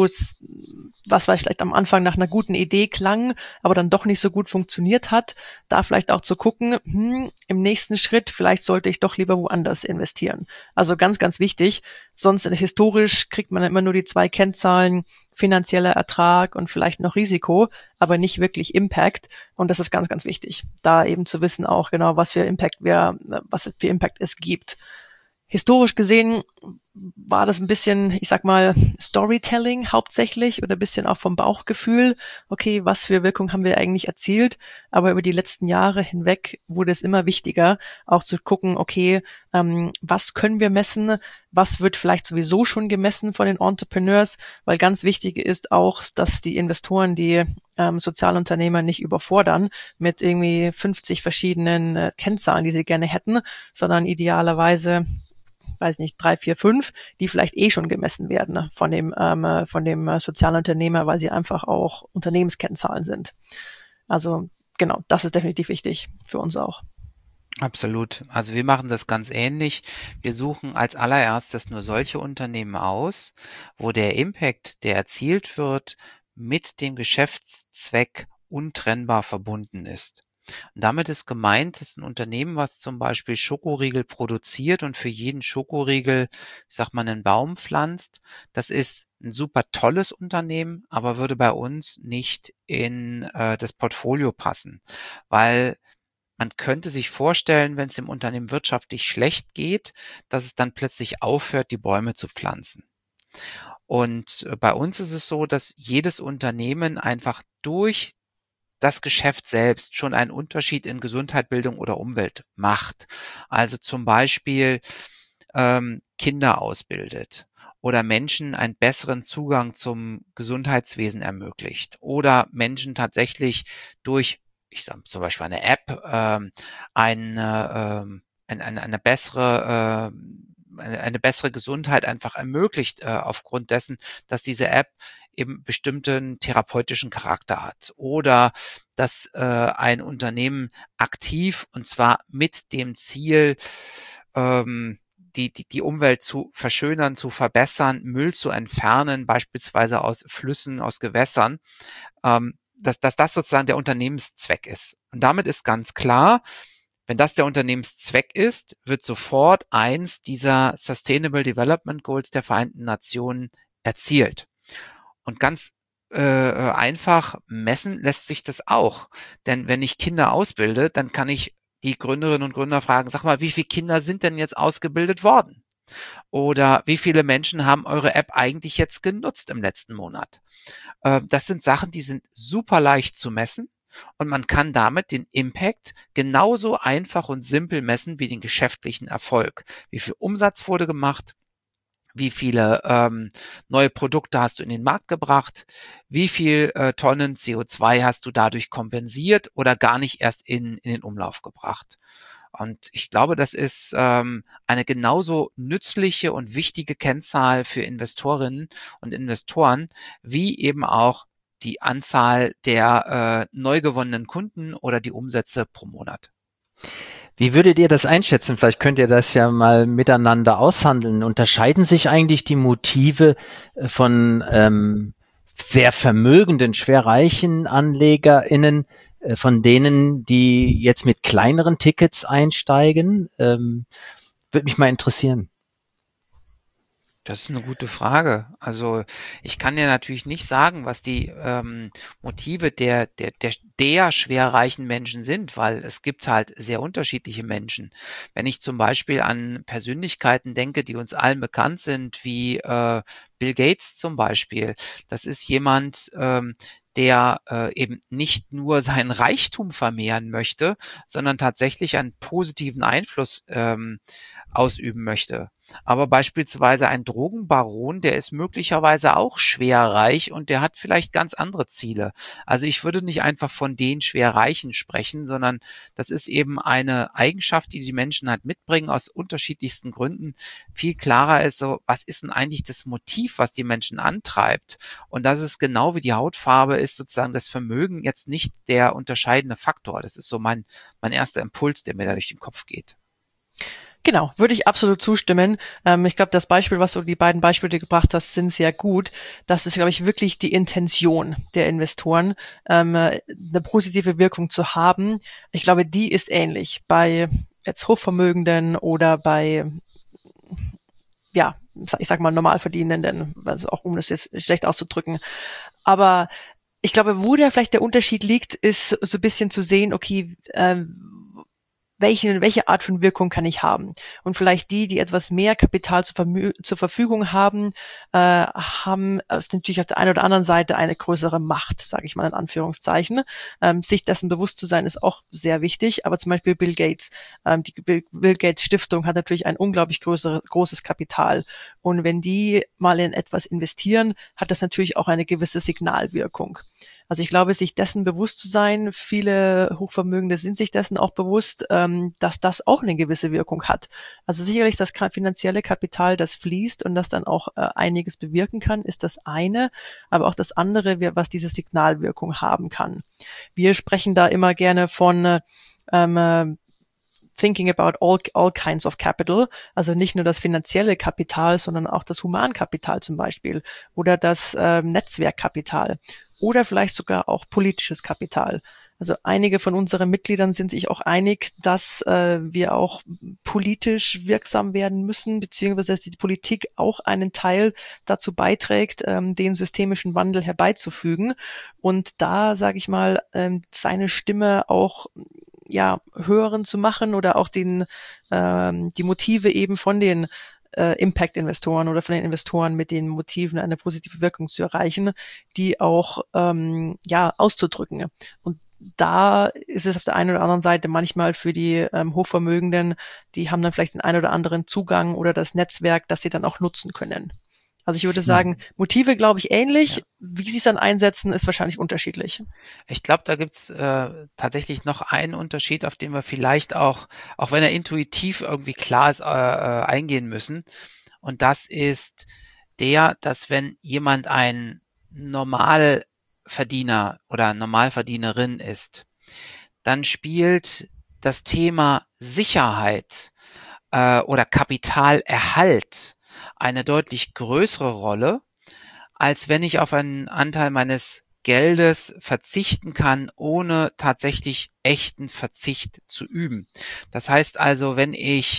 was vielleicht am Anfang nach einer guten Idee klang, aber dann doch nicht so gut funktioniert hat, da vielleicht auch zu gucken, im nächsten Schritt, vielleicht sollte ich doch lieber woanders investieren. Also ganz, ganz wichtig. Sonst historisch kriegt man immer nur die 2 Kennzahlen, finanzieller Ertrag und vielleicht noch Risiko, aber nicht wirklich Impact. Und das ist ganz, ganz wichtig, da eben zu wissen auch genau, was für Impact es gibt. Historisch gesehen war das ein bisschen, ich sag mal, Storytelling hauptsächlich oder ein bisschen auch vom Bauchgefühl. Okay, was für Wirkung haben wir eigentlich erzielt? Aber über die letzten Jahre hinweg wurde es immer wichtiger, auch zu gucken, okay, was können wir messen? Was wird vielleicht sowieso schon gemessen von den Entrepreneurs? Weil ganz wichtig ist auch, dass die Investoren die Sozialunternehmer nicht überfordern mit irgendwie 50 verschiedenen Kennzahlen, die sie gerne hätten, sondern idealerweise 3, 4, 5, die vielleicht schon gemessen werden von dem Sozialunternehmer, weil sie einfach auch Unternehmenskennzahlen sind. Also genau, das ist definitiv wichtig für uns auch.
Absolut. Also wir machen das ganz ähnlich. Wir suchen als allererstes nur solche Unternehmen aus, wo der Impact, der erzielt wird, mit dem Geschäftszweck untrennbar verbunden ist. Und damit ist gemeint, dass ein Unternehmen, was zum Beispiel Schokoriegel produziert und für jeden Schokoriegel, ich sag mal, einen Baum pflanzt, das ist ein super tolles Unternehmen, aber würde bei uns nicht in das Portfolio passen, weil man könnte sich vorstellen, wenn es dem Unternehmen wirtschaftlich schlecht geht, dass es dann plötzlich aufhört, die Bäume zu pflanzen. Und bei uns ist es so, dass jedes Unternehmen einfach durch das Geschäft selbst schon einen Unterschied in Gesundheit, Bildung oder Umwelt macht. Also zum Beispiel Kinder ausbildet oder Menschen einen besseren Zugang zum Gesundheitswesen ermöglicht oder Menschen tatsächlich durch, ich sage zum Beispiel eine App, eine bessere Gesundheit einfach ermöglicht, aufgrund dessen, dass diese App eben bestimmten therapeutischen Charakter hat oder dass ein Unternehmen aktiv und zwar mit dem Ziel, die Umwelt zu verschönern, zu verbessern, Müll zu entfernen, beispielsweise aus Flüssen, aus Gewässern, dass das sozusagen der Unternehmenszweck ist. Und damit ist ganz klar, wenn das der Unternehmenszweck ist, wird sofort eins dieser Sustainable Development Goals der Vereinten Nationen erzielt. Und ganz einfach messen lässt sich das auch. Denn wenn ich Kinder ausbilde, dann kann ich die Gründerinnen und Gründer fragen, sag mal, wie viele Kinder sind denn jetzt ausgebildet worden? Oder wie viele Menschen haben eure App eigentlich jetzt genutzt im letzten Monat? Das sind Sachen, die sind super leicht zu messen. Und man kann damit den Impact genauso einfach und simpel messen wie den geschäftlichen Erfolg. Wie viel Umsatz wurde gemacht? Wie viele neue Produkte hast du in den Markt gebracht? Wie viel Tonnen CO2 hast du dadurch kompensiert oder gar nicht erst in den Umlauf gebracht? Und ich glaube, das ist eine genauso nützliche und wichtige Kennzahl für Investorinnen und Investoren, wie eben auch die Anzahl der neu gewonnenen Kunden oder die Umsätze pro Monat.
Wie würdet ihr das einschätzen? Vielleicht könnt ihr das ja mal miteinander aushandeln. Unterscheiden sich eigentlich die Motive von sehr vermögenden, schwer reichen AnlegerInnen von denen, die jetzt mit kleineren Tickets einsteigen? Würde mich mal interessieren.
Das ist eine gute Frage. Also ich kann ja natürlich nicht sagen, was die Motive der schwer reichen Menschen sind, weil es gibt halt sehr unterschiedliche Menschen. Wenn ich zum Beispiel an Persönlichkeiten denke, die uns allen bekannt sind, wie Bill Gates zum Beispiel, das ist jemand, der eben nicht nur seinen Reichtum vermehren möchte, sondern tatsächlich einen positiven Einfluss ausüben möchte. Aber beispielsweise ein Drogenbaron, der ist möglicherweise auch schwer reich und der hat vielleicht ganz andere Ziele. Also ich würde nicht einfach von den Schwerreichen sprechen, sondern das ist eben eine Eigenschaft, die die Menschen halt mitbringen aus unterschiedlichsten Gründen. Viel klarer ist so, was ist denn eigentlich das Motiv, was die Menschen antreibt? Und das ist genau wie die Hautfarbe, ist sozusagen das Vermögen jetzt nicht der unterscheidende Faktor. Das ist so mein erster Impuls, der mir da durch den Kopf geht.
Genau, würde ich absolut zustimmen. Ich glaube, das Beispiel, was du die beiden Beispiele die du gebracht hast, sind sehr gut. Das ist, glaube ich, wirklich die Intention der Investoren, eine positive Wirkung zu haben. Ich glaube, die ist ähnlich bei jetzt Hochvermögenden oder bei, ja, ich sag mal Normalverdienenden, also auch um das jetzt schlecht auszudrücken. Aber ich glaube, wo da vielleicht der Unterschied liegt, ist so ein bisschen zu sehen, okay, welche Art von Wirkung kann ich haben? Und vielleicht die etwas mehr Kapital zur Verfügung haben, haben natürlich auf der einen oder anderen Seite eine größere Macht, sage ich mal in Anführungszeichen. Sich dessen bewusst zu sein, ist auch sehr wichtig. Aber zum Beispiel Bill Gates, die Bill Gates Stiftung hat natürlich ein unglaublich großes Kapital. Und wenn die mal in etwas investieren, hat das natürlich auch eine gewisse Signalwirkung. Also ich glaube, sich dessen bewusst zu sein, viele Hochvermögende sind sich dessen auch bewusst, dass das auch eine gewisse Wirkung hat. Also sicherlich das finanzielle Kapital, das fließt und das dann auch einiges bewirken kann, ist das eine, aber auch das andere, was diese Signalwirkung haben kann. Wir sprechen da immer gerne von thinking about all kinds of capital, also nicht nur das finanzielle Kapital, sondern auch das Humankapital zum Beispiel oder das Netzwerkkapital oder vielleicht sogar auch politisches Kapital. Also einige von unseren Mitgliedern sind sich auch einig, dass wir auch politisch wirksam werden müssen, beziehungsweise dass die Politik auch einen Teil dazu beiträgt, den systemischen Wandel herbeizufügen und da, sage ich mal, seine Stimme auch hören zu machen oder auch die Motive eben von den Impact-Investoren oder von den Investoren mit den Motiven, eine positive Wirkung zu erreichen, die auch auszudrücken. Und da ist es auf der einen oder anderen Seite manchmal für die Hochvermögenden, die haben dann vielleicht den einen oder anderen Zugang oder das Netzwerk, das sie dann auch nutzen können. Also ich würde sagen, Motive, glaube ich, ähnlich. Ja. Wie sie es dann einsetzen, ist wahrscheinlich unterschiedlich.
Ich glaube, da gibt's tatsächlich noch einen Unterschied, auf den wir vielleicht auch wenn er intuitiv irgendwie klar ist, eingehen müssen. Und das ist dass wenn jemand ein Normalverdiener oder Normalverdienerin ist, dann spielt das Thema Sicherheit oder Kapitalerhalt eine deutlich größere Rolle, als wenn ich auf einen Anteil meines Geldes verzichten kann, ohne tatsächlich echten Verzicht zu üben. Das heißt also, wenn ich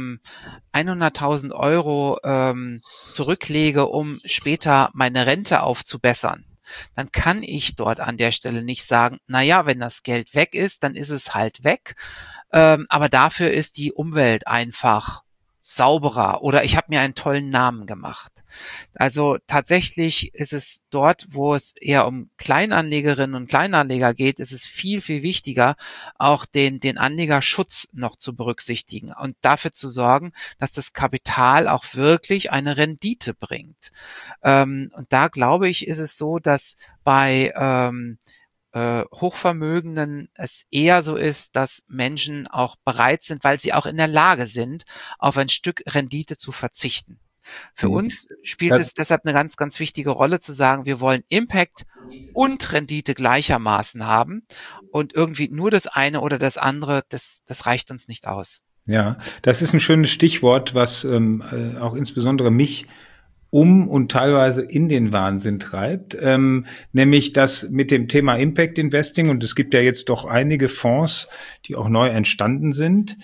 100.000 Euro zurücklege, um später meine Rente aufzubessern, dann kann ich dort an der Stelle nicht sagen, naja, wenn das Geld weg ist, dann ist es halt weg, aber dafür ist die Umwelt einfach sauberer oder ich habe mir einen tollen Namen gemacht. Also tatsächlich ist es dort, wo es eher um Kleinanlegerinnen und Kleinanleger geht, ist es viel, viel wichtiger, auch den Anlegerschutz noch zu berücksichtigen und dafür zu sorgen, dass das Kapital auch wirklich eine Rendite bringt. Und da glaube ich, ist es so, dass bei Hochvermögenden es eher so ist, dass Menschen auch bereit sind, weil sie auch in der Lage sind, auf ein Stück Rendite zu verzichten. Für uns spielt es deshalb eine ganz, ganz wichtige Rolle zu sagen, wir wollen Impact und Rendite gleichermaßen haben und irgendwie nur das eine oder das andere, das reicht uns nicht aus.
Ja, das ist ein schönes Stichwort, was auch insbesondere mich und teilweise in den Wahnsinn treibt, nämlich das mit dem Thema Impact Investing, und es gibt ja jetzt doch einige Fonds, die auch neu entstanden sind,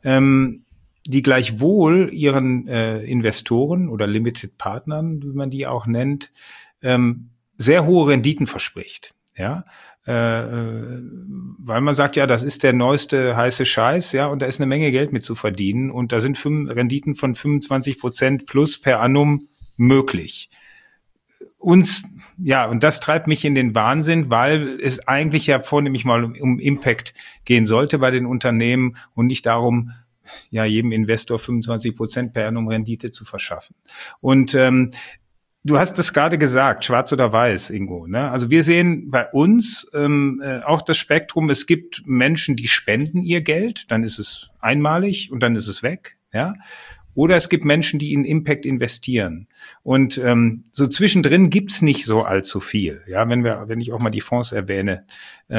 die gleichwohl ihren Investoren oder Limited Partnern, wie man die auch nennt, sehr hohe Renditen verspricht. Ja, weil man sagt, ja, das ist der neueste heiße Scheiß, ja, und da ist eine Menge Geld mit zu verdienen und da sind Renditen von 25% plus per annum möglich. Und das treibt mich in den Wahnsinn, weil es eigentlich ja vornehmlich mal um Impact gehen sollte bei den Unternehmen und nicht darum, ja, jedem Investor 25% per annum Rendite zu verschaffen. Und du hast das gerade gesagt, schwarz oder weiß, Ingo, ne? Also wir sehen bei uns auch das Spektrum, es gibt Menschen, die spenden ihr Geld, dann ist es einmalig und dann ist es weg, ja. Oder es gibt Menschen, die in Impact investieren. Und so zwischendrin gibt's nicht so allzu viel. Ja, wenn ich auch mal die Fonds erwähne,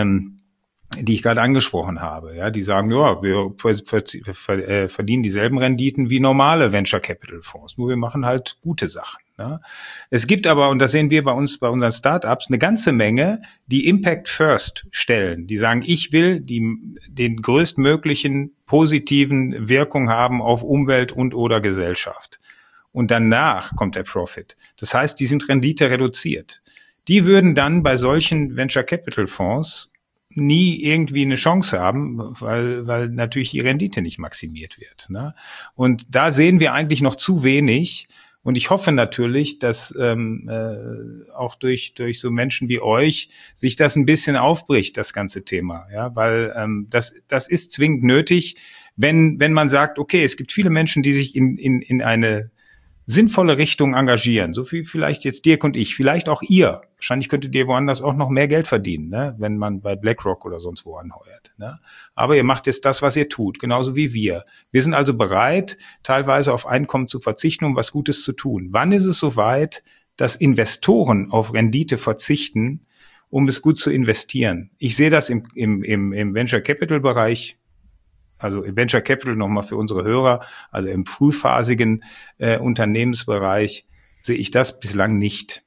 die ich gerade angesprochen habe, ja, die sagen, ja, wir verdienen dieselben Renditen wie normale Venture Capital Fonds, nur wir machen halt gute Sachen. Ne? Es gibt aber, und das sehen wir bei unseren Startups, eine ganze Menge, die Impact First stellen, die sagen, ich will den größtmöglichen positiven Wirkung haben auf Umwelt und oder Gesellschaft. Und danach kommt der Profit. Das heißt, die sind Rendite reduziert. Die würden dann bei solchen Venture Capital Fonds nie irgendwie eine Chance haben, weil natürlich die Rendite nicht maximiert wird. Ne? Und da sehen wir eigentlich noch zu wenig. Und ich hoffe natürlich, dass auch durch so Menschen wie euch sich das ein bisschen aufbricht, das ganze Thema. Ja, weil das ist zwingend nötig, wenn man sagt, okay, es gibt viele Menschen, die sich in eine sinnvolle Richtung engagieren, so wie vielleicht jetzt Dirk und ich, vielleicht auch ihr. Wahrscheinlich könntet ihr woanders auch noch mehr Geld verdienen, ne? Wenn man bei BlackRock oder sonst wo anheuert. Ne? Aber ihr macht jetzt das, was ihr tut, genauso wie wir. Wir sind also bereit, teilweise auf Einkommen zu verzichten, um was Gutes zu tun. Wann ist es soweit, dass Investoren auf Rendite verzichten, um es gut zu investieren? Ich sehe das im Venture Capital Bereich. Also im Venture Capital nochmal für unsere Hörer, also im frühphasigen Unternehmensbereich sehe ich das bislang nicht.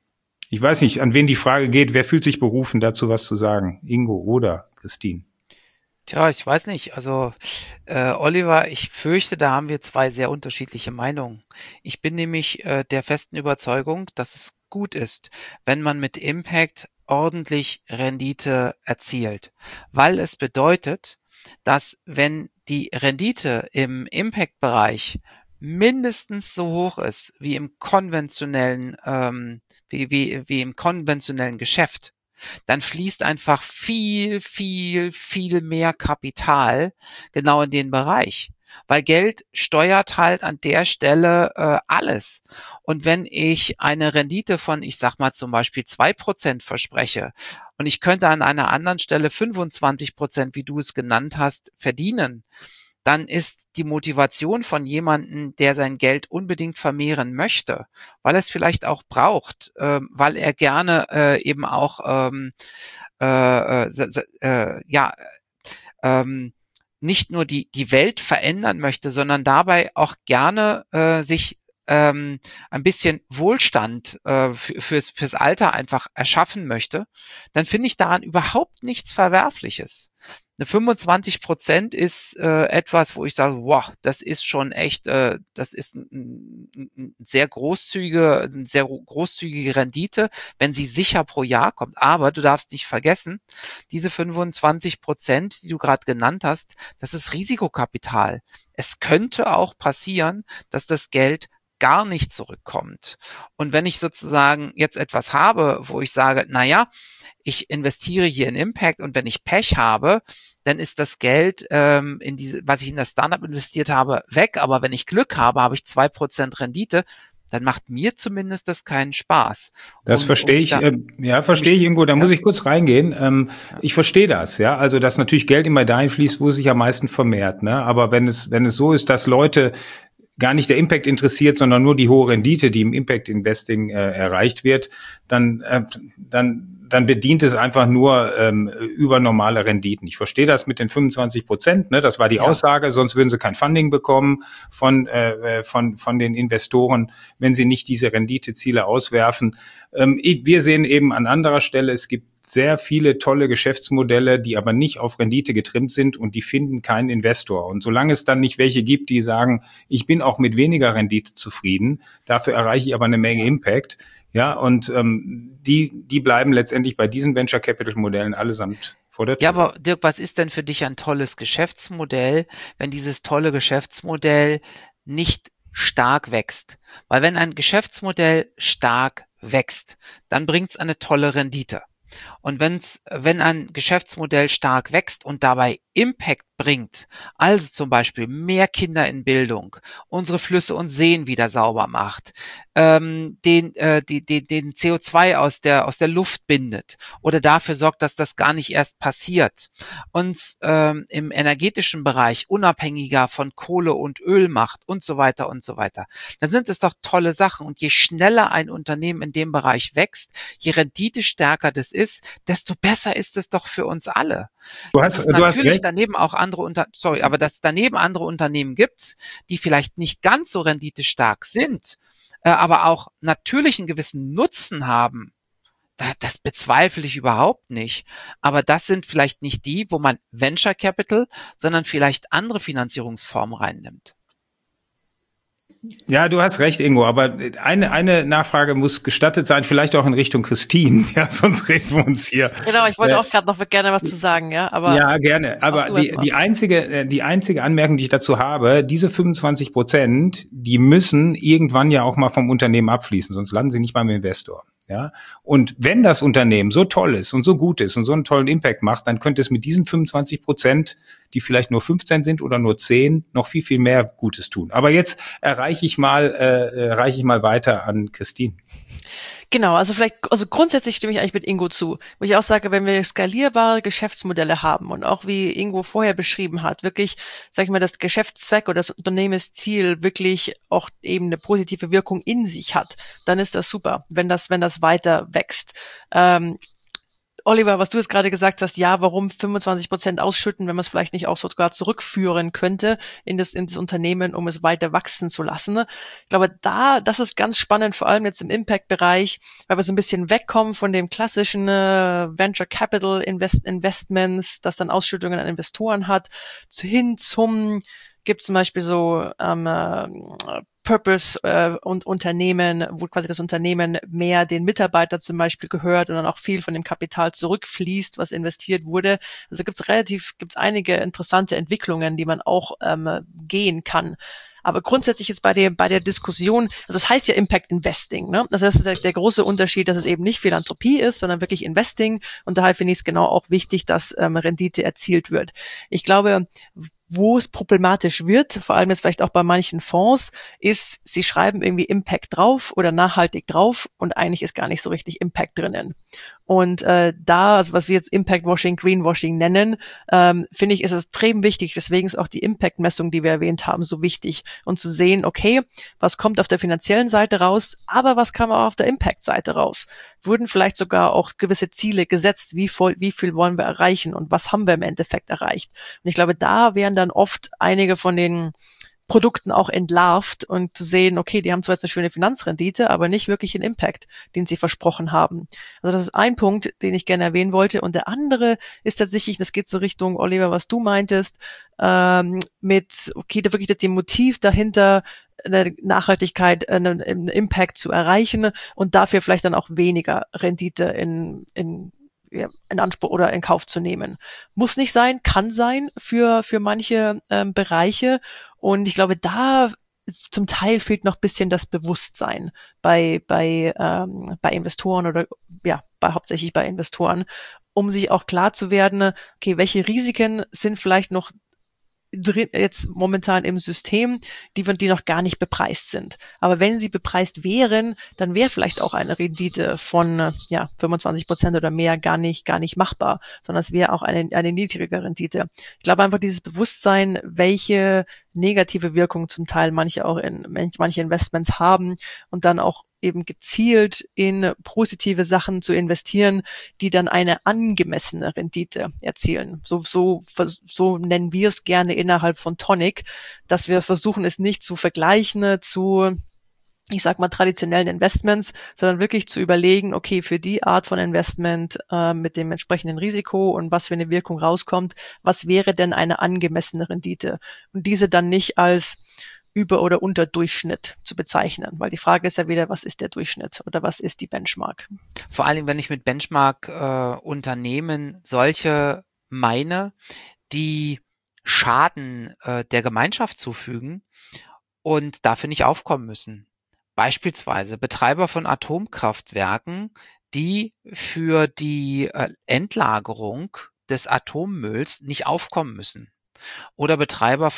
Ich weiß nicht, an wen die Frage geht. Wer fühlt sich berufen, dazu was zu sagen? Ingo oder Christine?
Tja, ich weiß nicht. Also, Oliver, ich fürchte, da haben wir zwei sehr unterschiedliche Meinungen. Ich bin nämlich der festen Überzeugung, dass es gut ist, wenn man mit Impact ordentlich Rendite erzielt, weil es bedeutet, dass wenn die Rendite im Impact-Bereich mindestens so hoch ist wie im konventionellen, wie im konventionellen Geschäft, dann fließt einfach viel, viel, viel mehr Kapital genau in den Bereich. Weil Geld steuert halt an der Stelle alles. Und wenn ich eine Rendite von, ich sag mal zum Beispiel 2% verspreche und ich könnte an einer anderen Stelle 25%, wie du es genannt hast, verdienen, dann ist die Motivation von jemandem, der sein Geld unbedingt vermehren möchte, weil er es vielleicht auch braucht, weil er gerne eben auch nicht nur die Welt verändern möchte, sondern dabei auch gerne sich ein bisschen Wohlstand fürs Alter einfach erschaffen möchte, dann finde ich daran überhaupt nichts Verwerfliches. Eine 25% ist etwas, wo ich sage, wow, das ist schon echt, das ist eine sehr großzügige Rendite, wenn sie sicher pro Jahr kommt. Aber du darfst nicht vergessen, diese 25%, die du gerade genannt hast, das ist Risikokapital. Es könnte auch passieren, dass das Geld gar nicht zurückkommt. Und wenn ich sozusagen jetzt etwas habe, wo ich sage, naja, ich investiere hier in Impact und wenn ich Pech habe, dann ist das Geld, was ich in das Startup investiert habe, weg. Aber wenn ich Glück habe, habe ich 2% Rendite. Dann macht mir zumindest das keinen Spaß.
Das verstehe ich. Verstehe ich irgendwo. Da muss ich kurz reingehen. Ich verstehe das, ja. Also, dass natürlich Geld immer dahin fließt, wo es sich am meisten vermehrt, ne? Aber wenn es so ist, dass Leute gar nicht der Impact interessiert, sondern nur die hohe Rendite, die im Impact Investing erreicht wird, dann bedient es einfach nur über normale Renditen. Ich verstehe das mit den 25%, ne? Das war die Aussage, sonst würden sie kein Funding bekommen von den Investoren, wenn sie nicht diese Renditeziele auswerfen. Wir sehen eben an anderer Stelle, es gibt sehr viele tolle Geschäftsmodelle, die aber nicht auf Rendite getrimmt sind und die finden keinen Investor. Und solange es dann nicht welche gibt, die sagen, ich bin auch mit weniger Rendite zufrieden, dafür erreiche ich aber eine Menge Impact, ja, und die bleiben letztendlich bei diesen Venture Capital Modellen allesamt vor der Tür.
Ja, aber Dirk, was ist denn für dich ein tolles Geschäftsmodell, wenn dieses tolle Geschäftsmodell nicht stark wächst? Weil wenn ein Geschäftsmodell stark wächst, dann bringt es eine tolle Rendite. Und wenn ein Geschäftsmodell stark wächst und dabei Impact bringt, also zum Beispiel mehr Kinder in Bildung, unsere Flüsse und Seen wieder sauber macht, den CO2 aus der Luft bindet oder dafür sorgt, dass das gar nicht erst passiert, uns im energetischen Bereich unabhängiger von Kohle und Öl macht und so weiter, dann sind es doch tolle Sachen. Und je schneller ein Unternehmen in dem Bereich wächst, je renditestärker das ist, desto besser ist es doch für uns alle. Du hast recht. Daneben auch dass es daneben andere Unternehmen gibt, die vielleicht nicht ganz so renditestark sind, aber auch natürlich einen gewissen Nutzen haben. Das bezweifle ich überhaupt nicht. Aber das sind vielleicht nicht die, wo man Venture Capital, sondern vielleicht andere Finanzierungsformen reinnimmt.
Ja, du hast recht, Ingo, aber eine Nachfrage muss gestattet sein, vielleicht auch in Richtung Christine, ja, sonst reden wir uns hier.
Genau, ich wollte auch gerade noch gerne was zu sagen, ja, aber.
Ja, gerne, aber die einzige Anmerkung, die ich dazu habe, diese 25%, die müssen irgendwann ja auch mal vom Unternehmen abfließen, sonst landen sie nicht beim Investor. Ja, und wenn das Unternehmen so toll ist und so gut ist und so einen tollen Impact macht, dann könnte es mit diesen 25%, die vielleicht nur 15 sind oder nur 10, noch viel, viel mehr Gutes tun. Aber jetzt reiche ich mal weiter an Christine.
Genau, also grundsätzlich stimme ich eigentlich mit Ingo zu, wo ich auch sage, wenn wir skalierbare Geschäftsmodelle haben und auch wie Ingo vorher beschrieben hat, wirklich, sag ich mal, das Geschäftszweck oder das Unternehmensziel wirklich auch eben eine positive Wirkung in sich hat, dann ist das super, wenn das weiter wächst. Oliver, was du jetzt gerade gesagt hast, ja, warum 25% ausschütten, wenn man es vielleicht nicht auch sogar zurückführen könnte in das Unternehmen, um es weiter wachsen zu lassen. Ich glaube, das ist ganz spannend, vor allem jetzt im Impact-Bereich, weil wir so ein bisschen wegkommen von dem klassischen Venture Capital Investments, das dann Ausschüttungen an Investoren hat, hin zum gibt zum Beispiel so Purpose und Unternehmen, wo quasi das Unternehmen mehr den Mitarbeiter zum Beispiel gehört und dann auch viel von dem Kapital zurückfließt, was investiert wurde. Also gibt's einige interessante Entwicklungen, die man auch gehen kann. Aber grundsätzlich jetzt bei der Diskussion, also es heißt ja Impact Investing, ne? Also das ist der große Unterschied, dass es eben nicht Philanthropie ist, sondern wirklich Investing. Und daher finde ich es genau auch wichtig, dass Rendite erzielt wird. Ich glaube, wo es problematisch wird, vor allem jetzt vielleicht auch bei manchen Fonds, ist, sie schreiben irgendwie Impact drauf oder nachhaltig drauf und eigentlich ist gar nicht so richtig Impact drinnen. Und also was wir jetzt Impact-Washing, Greenwashing nennen, finde ich, ist es extrem wichtig. Deswegen ist auch die Impact-Messung, die wir erwähnt haben, so wichtig. Und zu sehen, okay, was kommt auf der finanziellen Seite raus, aber was kam auch auf der Impact-Seite raus? Wurden vielleicht sogar auch gewisse Ziele gesetzt, wie viel wollen wir erreichen und was haben wir im Endeffekt erreicht? Und ich glaube, da wären dann oft einige von den Produkten auch entlarvt und zu sehen, okay, die haben zwar jetzt eine schöne Finanzrendite, aber nicht wirklich einen Impact, den sie versprochen haben. Also das ist ein Punkt, den ich gerne erwähnen wollte. Und der andere ist tatsächlich, das geht so Richtung, Oliver, was du meintest, okay, da wirklich das Motiv dahinter, eine Nachhaltigkeit, einen Impact zu erreichen und dafür vielleicht dann auch weniger Rendite in Anspruch oder in Kauf zu nehmen. Muss nicht sein, kann sein für manche Bereiche. Und ich glaube, da zum Teil fehlt noch ein bisschen das Bewusstsein bei Investoren oder hauptsächlich bei Investoren, um sich auch klar zu werden, okay, welche Risiken sind vielleicht noch drin, jetzt momentan im System, die noch gar nicht bepreist sind. Aber wenn sie bepreist wären, dann wäre vielleicht auch eine Rendite von 25% oder mehr gar nicht machbar, sondern es wäre auch eine niedrige Rendite. Ich glaube einfach dieses Bewusstsein, welche negative Wirkung zum Teil manche Investments haben und dann auch eben gezielt in positive Sachen zu investieren, die dann eine angemessene Rendite erzielen. So nennen wir es gerne innerhalb von Tonic, dass wir versuchen, es nicht zu vergleichen zu, ich sag mal, traditionellen Investments, sondern wirklich zu überlegen, okay, für die Art von Investment mit dem entsprechenden Risiko und was für eine Wirkung rauskommt, was wäre denn eine angemessene Rendite? Und diese dann nicht als Über- oder Unterdurchschnitt zu bezeichnen, weil die Frage ist ja wieder, was ist der Durchschnitt oder was ist die Benchmark?
Vor allem, wenn ich mit Benchmark-Unternehmen solche meine, die Schaden der Gemeinschaft zufügen und dafür nicht aufkommen müssen. Beispielsweise Betreiber von Atomkraftwerken, die für die Endlagerung des Atommülls nicht aufkommen müssen. Oder Betreiber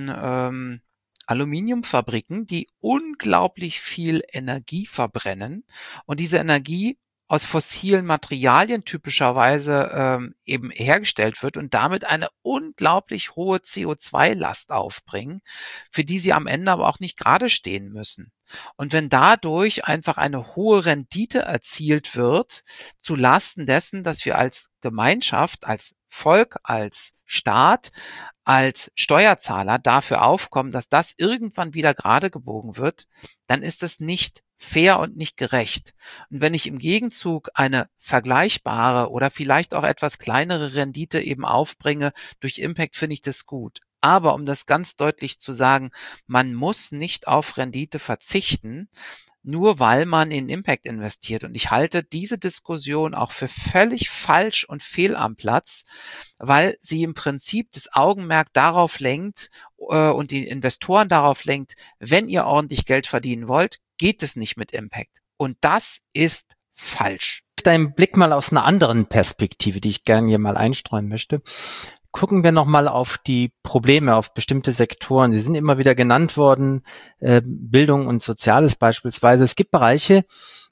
von Aluminiumfabriken, die unglaublich viel Energie verbrennen und diese Energie aus fossilen Materialien typischerweise eben hergestellt wird und damit eine unglaublich hohe CO2-Last aufbringen, für die sie am Ende aber auch nicht gerade stehen müssen. Und wenn dadurch einfach eine hohe Rendite erzielt wird, zu Lasten dessen, dass wir als Gemeinschaft, als Volk, als Staat, als Steuerzahler dafür aufkommen, dass das irgendwann wieder gerade gebogen wird, dann ist es nicht fair und nicht gerecht. Und wenn ich im Gegenzug eine vergleichbare oder vielleicht auch etwas kleinere Rendite eben aufbringe durch Impact, finde ich das gut. Aber um das ganz deutlich zu sagen, man muss nicht auf Rendite verzichten, nur weil man in Impact investiert. Und ich halte diese Diskussion auch für völlig falsch und fehl am Platz, weil sie im Prinzip das Augenmerk darauf lenkt und die Investoren darauf lenkt, wenn ihr ordentlich Geld verdienen wollt, geht es nicht mit Impact. Und das ist falsch.
Deinen Blick mal aus einer anderen Perspektive, die ich gerne hier mal einstreuen möchte. Gucken wir nochmal auf die Probleme, auf bestimmte Sektoren. Sie sind immer wieder genannt worden, Bildung und Soziales beispielsweise. Es gibt Bereiche,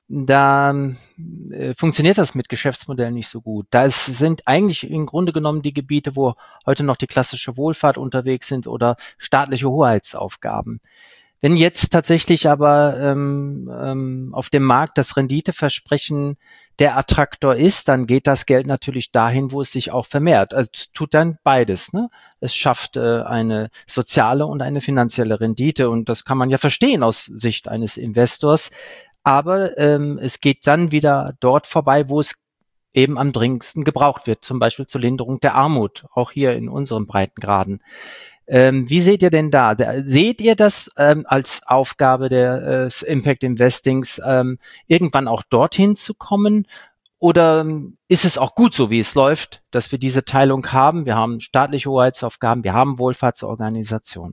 da funktioniert das mit Geschäftsmodellen nicht so gut. Sind eigentlich im Grunde genommen die Gebiete, wo heute noch die klassische Wohlfahrt unterwegs sind oder staatliche Hoheitsaufgaben. Wenn jetzt tatsächlich aber auf dem Markt das Renditeversprechen der Attraktor ist, dann geht das Geld natürlich dahin, wo es sich auch vermehrt. Also es tut dann beides. Ne? Es schafft eine soziale und eine finanzielle Rendite und das kann man ja verstehen aus Sicht eines Investors. Aber es geht dann wieder dort vorbei, wo es eben am dringendsten gebraucht wird, zum Beispiel zur Linderung der Armut, auch hier in unseren Breitengraden. Wie seht ihr denn da? Seht ihr das als Aufgabe des Impact Investings, irgendwann auch dorthin zu kommen? Oder ist es auch gut so, wie es läuft, dass wir diese Teilung haben? Wir haben staatliche Hoheitsaufgaben, wir haben Wohlfahrtsorganisationen.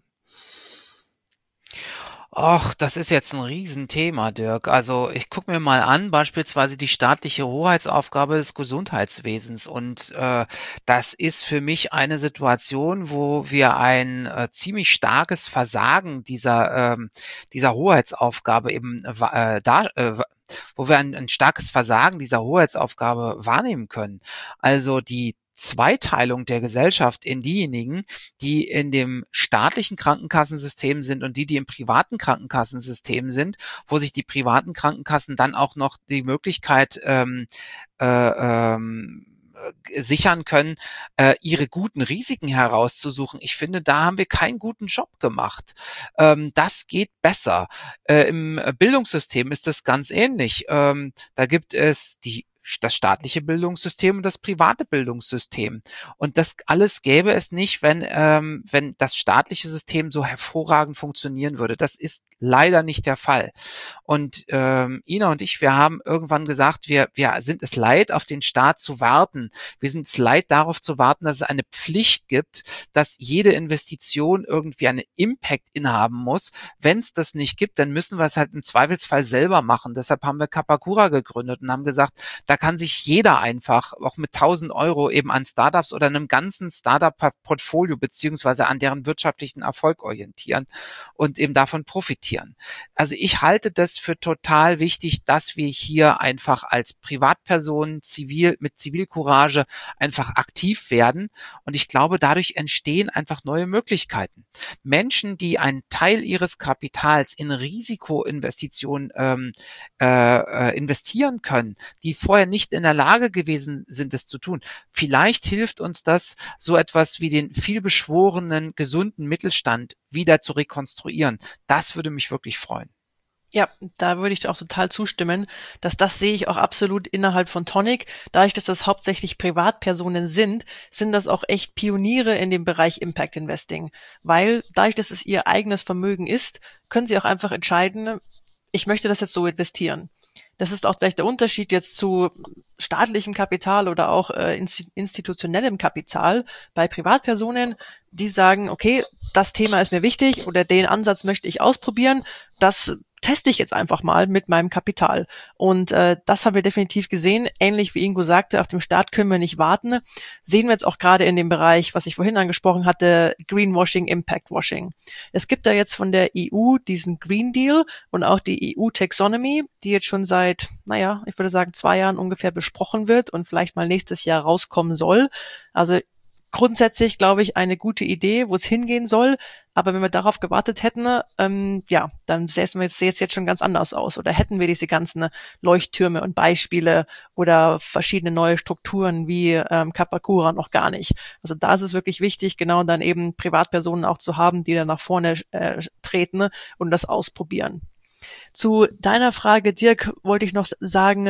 Och, das ist jetzt ein Riesenthema, Dirk. Also ich gucke mir mal an, beispielsweise die staatliche Hoheitsaufgabe des Gesundheitswesens. Und das ist für mich eine Situation, wo wir ein ziemlich starkes Versagen dieser Hoheitsaufgabe eben wo wir ein starkes Versagen dieser Hoheitsaufgabe wahrnehmen können. Also die Zweiteilung der Gesellschaft in diejenigen, die in dem staatlichen Krankenkassensystem sind und die im privaten Krankenkassensystem sind, wo sich die privaten Krankenkassen dann auch noch die Möglichkeit sichern können, ihre guten Risiken herauszusuchen. Ich finde, da haben wir keinen guten Job gemacht. Das geht besser. Im Bildungssystem ist das ganz ähnlich. Da gibt es das staatliche Bildungssystem und das private Bildungssystem. Und das alles gäbe es nicht, wenn das staatliche System so hervorragend funktionieren würde. Das ist leider nicht der Fall. Und Ina und ich, wir haben irgendwann gesagt, wir sind es leid, auf den Staat zu warten. Wir sind es leid, darauf zu warten, dass es eine Pflicht gibt, dass jede Investition irgendwie einen Impact innehaben muss. Wenn es das nicht gibt, dann müssen wir es halt im Zweifelsfall selber machen. Deshalb haben wir Capacura gegründet und haben gesagt, da kann sich jeder einfach auch mit 1.000 € eben an Startups oder einem ganzen Startup-Portfolio beziehungsweise an deren wirtschaftlichen Erfolg orientieren und eben davon profitieren. Also ich halte das für total wichtig, dass wir hier einfach als Privatpersonen mit Zivilcourage einfach aktiv werden. Und ich glaube, dadurch entstehen einfach neue Möglichkeiten. Menschen, die einen Teil ihres Kapitals in Risikoinvestitionen investieren können, die vorher nicht in der Lage gewesen sind, es zu tun. Vielleicht hilft uns das, so etwas wie den vielbeschworenen, gesunden Mittelstand wieder zu rekonstruieren. Das würde mich wirklich freuen.
Ja, da würde ich auch total zustimmen, dass das sehe ich auch absolut innerhalb von Tonic. Dadurch, dass das hauptsächlich Privatpersonen sind das auch echt Pioniere in dem Bereich Impact Investing. Weil dadurch, dass es ihr eigenes Vermögen ist, können sie auch einfach entscheiden, ich möchte das jetzt so investieren. Das ist auch gleich der Unterschied jetzt zu staatlichem Kapital oder auch institutionellem Kapital bei Privatpersonen, die sagen, okay, das Thema ist mir wichtig oder den Ansatz möchte ich ausprobieren, das teste ich jetzt einfach mal mit meinem Kapital. Und das haben wir definitiv gesehen. Ähnlich wie Ingo sagte, auf dem Staat können wir nicht warten. Sehen wir jetzt auch gerade in dem Bereich, was ich vorhin angesprochen hatte, Greenwashing, Impactwashing. Es gibt da jetzt von der EU diesen Green Deal und auch die EU-Taxonomy, die jetzt schon seit, ich würde sagen 2 Jahren ungefähr besprochen wird und vielleicht mal nächstes Jahr rauskommen soll. Also grundsätzlich, glaube ich, eine gute Idee, wo es hingehen soll. Aber wenn wir darauf gewartet hätten, dann sähe es jetzt schon ganz anders aus. Oder hätten wir diese ganzen Leuchttürme und Beispiele oder verschiedene neue Strukturen wie Capacura noch gar nicht. Also da ist es wirklich wichtig, genau dann eben Privatpersonen auch zu haben, die dann nach vorne treten und das ausprobieren. Zu deiner Frage, Dirk, wollte ich noch sagen,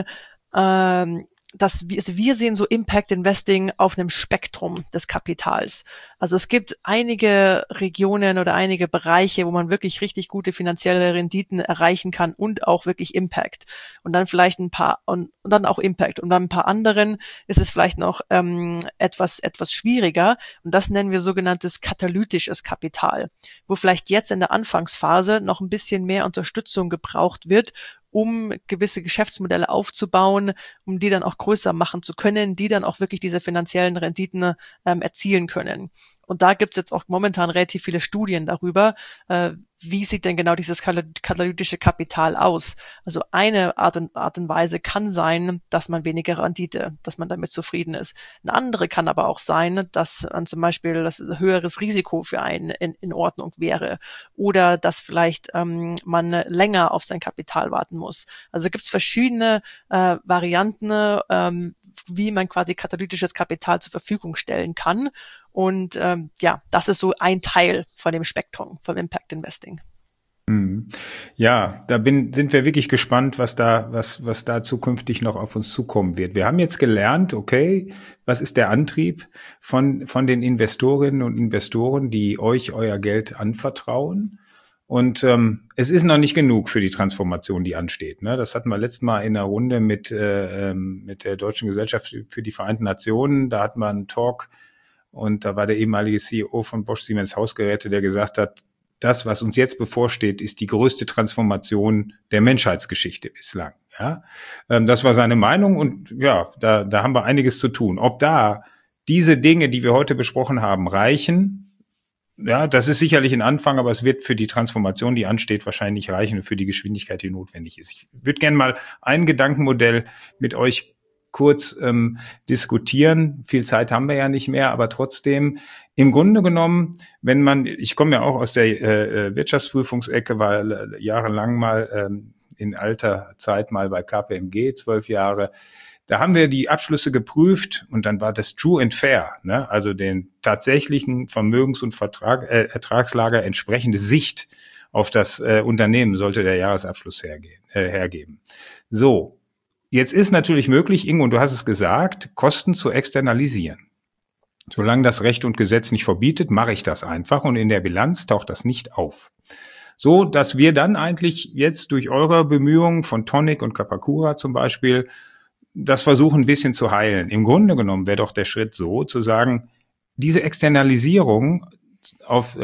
dass wir sehen so Impact Investing auf einem Spektrum des Kapitals. Also es gibt einige Regionen oder einige Bereiche, wo man wirklich richtig gute finanzielle Renditen erreichen kann und auch wirklich Impact. Und dann vielleicht ein paar und dann auch Impact. Und dann ein paar anderen ist es vielleicht noch etwas schwieriger. Und das nennen wir sogenanntes katalytisches Kapital, wo vielleicht jetzt in der Anfangsphase noch ein bisschen mehr Unterstützung gebraucht wird, um gewisse Geschäftsmodelle aufzubauen, um die dann auch größer machen zu können, die dann auch wirklich diese finanziellen Renditen erzielen können. Und da gibt's jetzt auch momentan relativ viele Studien darüber, wie sieht denn genau dieses katalytische Kapital aus? Also eine Art und Weise kann sein, dass man weniger Rendite, dass man damit zufrieden ist. Eine andere kann aber auch sein, dass zum Beispiel das höheres Risiko für einen in Ordnung wäre oder dass vielleicht man länger auf sein Kapital warten muss. Also gibt es verschiedene Varianten, wie man quasi katalytisches Kapital zur Verfügung stellen kann. Und das ist so ein Teil von dem Spektrum vom Impact Investing.
Ja, sind wir wirklich gespannt, was da zukünftig noch auf uns zukommen wird. Wir haben jetzt gelernt, okay, was ist der Antrieb von den Investorinnen und Investoren, die euch euer Geld anvertrauen? Und es ist noch nicht genug für die Transformation, die ansteht. Ne? Das hatten wir letztes Mal in einer Runde mit der Deutschen Gesellschaft für die Vereinten Nationen. Da hatten wir einen Talk und da war der ehemalige CEO von Bosch Siemens Hausgeräte, der gesagt hat, das, was uns jetzt bevorsteht, ist die größte Transformation der Menschheitsgeschichte bislang. Ja, das war seine Meinung und ja, da haben wir einiges zu tun. Ob da diese Dinge, die wir heute besprochen haben, reichen, ja, das ist sicherlich ein Anfang, aber es wird für die Transformation, die ansteht, wahrscheinlich nicht reichen und für die Geschwindigkeit, die notwendig ist. Ich würde gerne mal ein Gedankenmodell mit euch kurz diskutieren. Viel Zeit haben wir ja nicht mehr, aber trotzdem, im Grunde genommen, ich komme ja auch aus der Wirtschaftsprüfungsecke, war jahrelang mal in alter Zeit mal bei KPMG, 12 Jahre. Da haben wir die Abschlüsse geprüft und dann war das True and Fair, ne? Also den tatsächlichen Vermögens- und Ertragslager entsprechende Sicht auf das Unternehmen sollte der Jahresabschluss hergeben. So. Jetzt ist natürlich möglich, Ingo, und du hast es gesagt, Kosten zu externalisieren. Solange das Recht und Gesetz nicht verbietet, mache ich das einfach und in der Bilanz taucht das nicht auf. So, dass wir dann eigentlich jetzt durch eure Bemühungen von Tonic und Capacura zum Beispiel das versuchen ein bisschen zu heilen. Im Grunde genommen wäre doch der Schritt so, zu sagen, diese Externalisierung auf